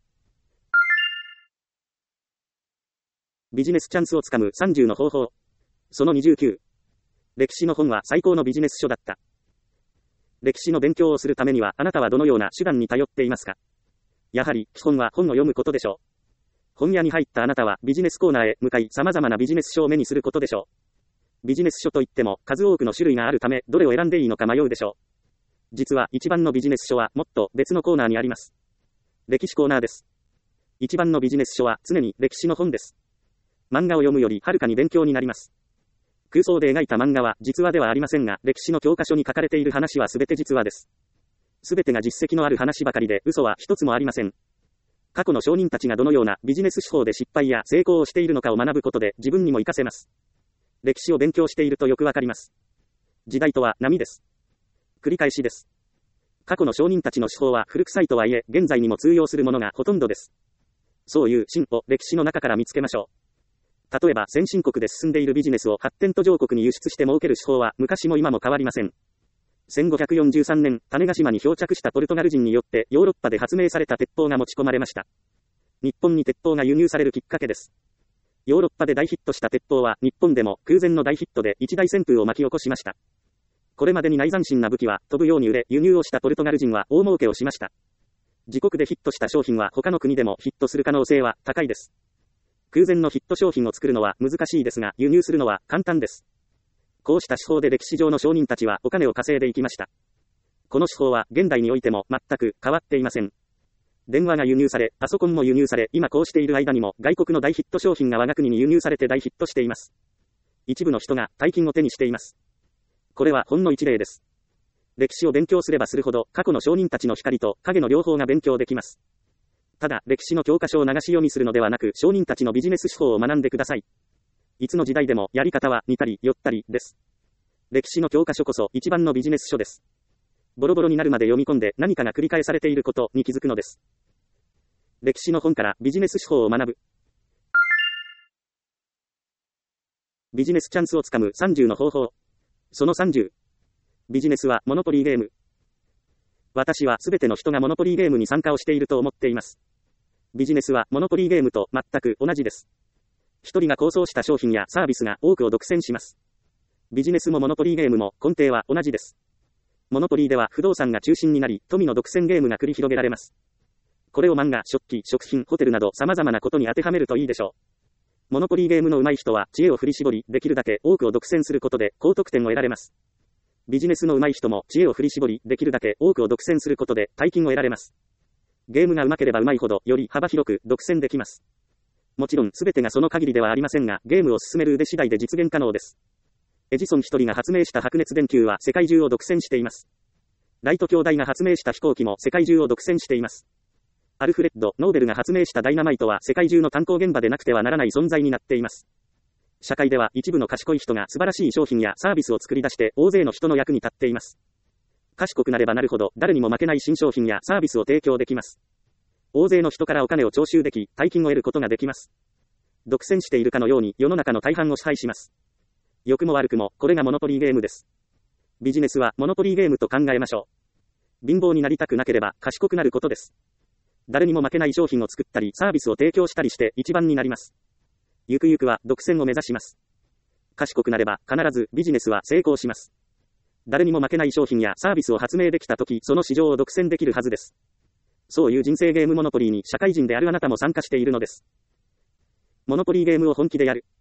ビジネスチャンスをつかむさんじゅうの方法。そのにじゅうきゅう。歴史の本は最高のビジネス書だった。歴史の勉強をするためにはあなたはどのような手段に頼っていますか？やはり基本は本を読むことでしょう。本屋に入ったあなたはビジネスコーナーへ向かい様々なビジネス書を目にすることでしょう。ビジネス書といっても数多くの種類があるためどれを選んでいいのか迷うでしょう。実は一番のビジネス書はもっと別のコーナーにあります。歴史コーナーです。一番のビジネス書は常に歴史の本です。漫画を読むよりはるかに勉強になります。空想で描いた漫画は実話ではありませんが、歴史の教科書に書かれている話はすべて実話です。すべてが実績のある話ばかりで嘘は一つもありません。過去の商人たちがどのようなビジネス手法で失敗や成功をしているのかを学ぶことで自分にも活かせます。歴史を勉強しているとよくわかります。時代とは波です。繰り返しです。過去の商人たちの手法は古臭いとはいえ、現在にも通用するものがほとんどです。そういう真を歴史の中から見つけましょう。例えば先進国で進んでいるビジネスを発展途上国に輸出して儲ける手法は昔も今も変わりません。せんごひゃくよんじゅうさんねん、種子島に漂着したポルトガル人によってヨーロッパで発明された鉄砲が持ち込まれました。日本に鉄砲が輸入されるきっかけです。ヨーロッパで大ヒットした鉄砲は日本でも空前の大ヒットで一大旋風を巻き起こしました。これまでにない斬新な武器は飛ぶように売れ、輸入をしたポルトガル人は大儲けをしました。自国でヒットした商品は他の国でもヒットする可能性は高いです。空前のヒット商品を作るのは難しいですが、輸入するのは簡単です。こうした手法で歴史上の商人たちはお金を稼いでいきました。この手法は現代においても全く変わっていません。電話が輸入され、パソコンも輸入され、今こうしている間にも外国の大ヒット商品が我が国に輸入されて大ヒットしています。一部の人が大金を手にしています。これはほんの一例です。歴史を勉強すればするほど過去の商人たちの光と影の両方が勉強できます。ただ、歴史の教科書を流し読みするのではなく、商人たちのビジネス手法を学んでください。いつの時代でもやり方は似たり寄ったりです。歴史の教科書こそ一番のビジネス書です。ボロボロになるまで読み込んで何かが繰り返されていることに気づくのです。歴史の本からビジネス手法を学ぶ。ビジネスチャンスをつかむさんじゅうの方法。そのさんじゅう。ビジネスはモノポリーゲーム。 私はすべての人がモノポリーゲームに参加をしていると思っています。ビジネスはモノポリーゲームと全く同じです。一人が構想した商品やサービスが多くを独占します。ビジネスもモノポリーゲームも根底は同じです。モノポリーでは不動産が中心になり、富の独占ゲームが繰り広げられます。これを漫画、食器、食品、ホテルなど様々なことに当てはめるといいでしょう。モノポリーゲームの上手い人は知恵を振り絞り、できるだけ多くを独占することで高得点を得られます。ビジネスの上手い人も知恵を振り絞り、できるだけ多くを独占することで大金を得られます。ゲームが上手ければ上手いほどより幅広く独占できます。もちろん全てがその限りではありませんが、ゲームを進める腕次第で実現可能です。エジソン一人が発明した白熱電球は世界中を独占しています。ライト兄弟が発明した飛行機も世界中を独占しています。アルフレッド・ノーベルが発明したダイナマイトは世界中の炭鉱現場でなくてはならない存在になっています。社会では一部の賢い人が素晴らしい商品やサービスを作り出して大勢の人の役に立っています。賢くなればなるほど誰にも負けない新商品やサービスを提供できます。大勢の人からお金を徴収でき、大金を得ることができます。独占しているかのように世の中の大半を支配します。良くも悪くもこれがモノポリーゲームです。ビジネスはモノポリーゲームと考えましょう。貧乏になりたくなければ賢くなることです。誰にも負けない商品を作ったりサービスを提供したりして一番になります。ゆくゆくは独占を目指します。賢くなれば必ずビジネスは成功します。誰にも負けない商品やサービスを発明できたとき、その市場を独占できるはずです。そういう人生ゲームモノポリーに社会人であるあなたも参加しているのです。モノポリーゲームを本気でやる。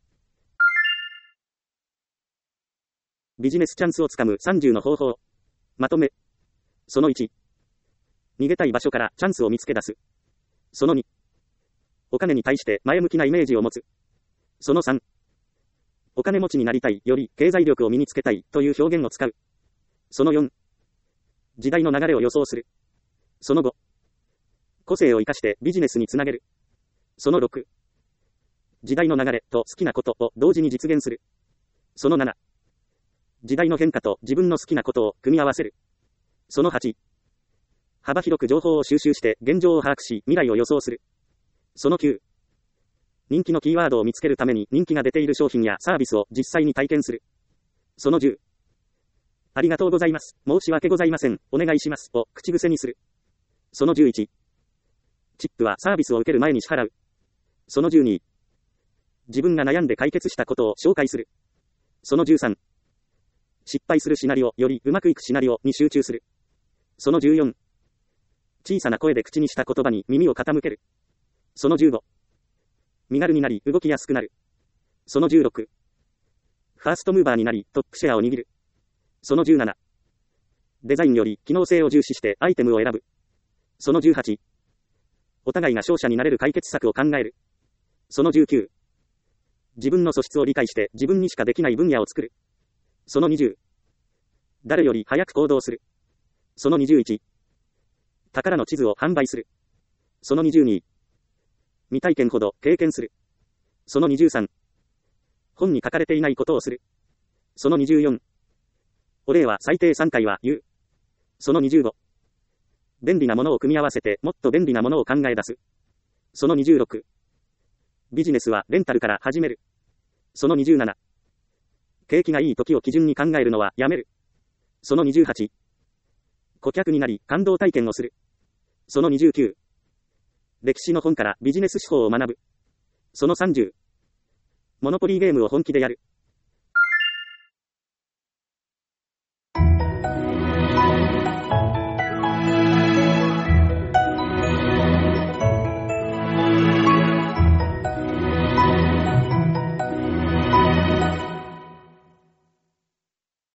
ビジネスチャンスをつかむさんじゅうの方法。まとめ。そのいち。逃げたい場所からチャンスを見つけ出す。そのに。お金に対して前向きなイメージを持つ。そのさん。お金持ちになりたい、より経済力を身につけたいという表現を使う。そのよん。時代の流れを予想する。そのご。個性を生かしてビジネスにつなげる。そのろく。時代の流れと好きなことを同時に実現する。そのなな。時代の変化と自分の好きなことを組み合わせる。そのはち。幅広く情報を収集して現状を把握し未来を予想する。そのきゅう。人気のキーワードを見つけるために人気が出ている商品やサービスを実際に体験する。そのじゅう。ありがとうございます。申し訳ございません。お願いします。を口癖にする。そのじゅういち。チップはサービスを受ける前に支払う。そのじゅうに。自分が悩んで解決したことを紹介する。そのじゅうさん。失敗するシナリオよりうまくいくシナリオに集中する。そのじゅうよん。小さな声で口にした言葉に耳を傾ける。そのじゅうご。身軽になり動きやすくなる。そのじゅうろく。ファーストムーバーになりトップシェアを握る。そのじゅうなな。デザインより機能性を重視してアイテムを選ぶ。そのじゅうはち。お互いが勝者になれる解決策を考える。そのじゅうきゅう。自分の素質を理解して自分にしかできない分野を作る。そのにじゅう。誰より早く行動する。そのにじゅういち。宝の地図を販売する。そのにじゅうに。未体験ほど経験する。そのにじゅうさん。本に書かれていないことをする。そのにじゅうよん。お礼は最低さんかいは言う。そのにじゅうご。便利なものを組み合わせてもっと便利なものを考え出す。そのにじゅうろく。ビジネスはレンタルから始める。そのにじゅうなな。景気がいい時を基準に考えるのはやめる。そのにじゅうはち。顧客になり感動体験をする。そのにじゅうきゅう。歴史の本からビジネス手法を学ぶ。そのさんじゅう。モノポリーゲームを本気でやる。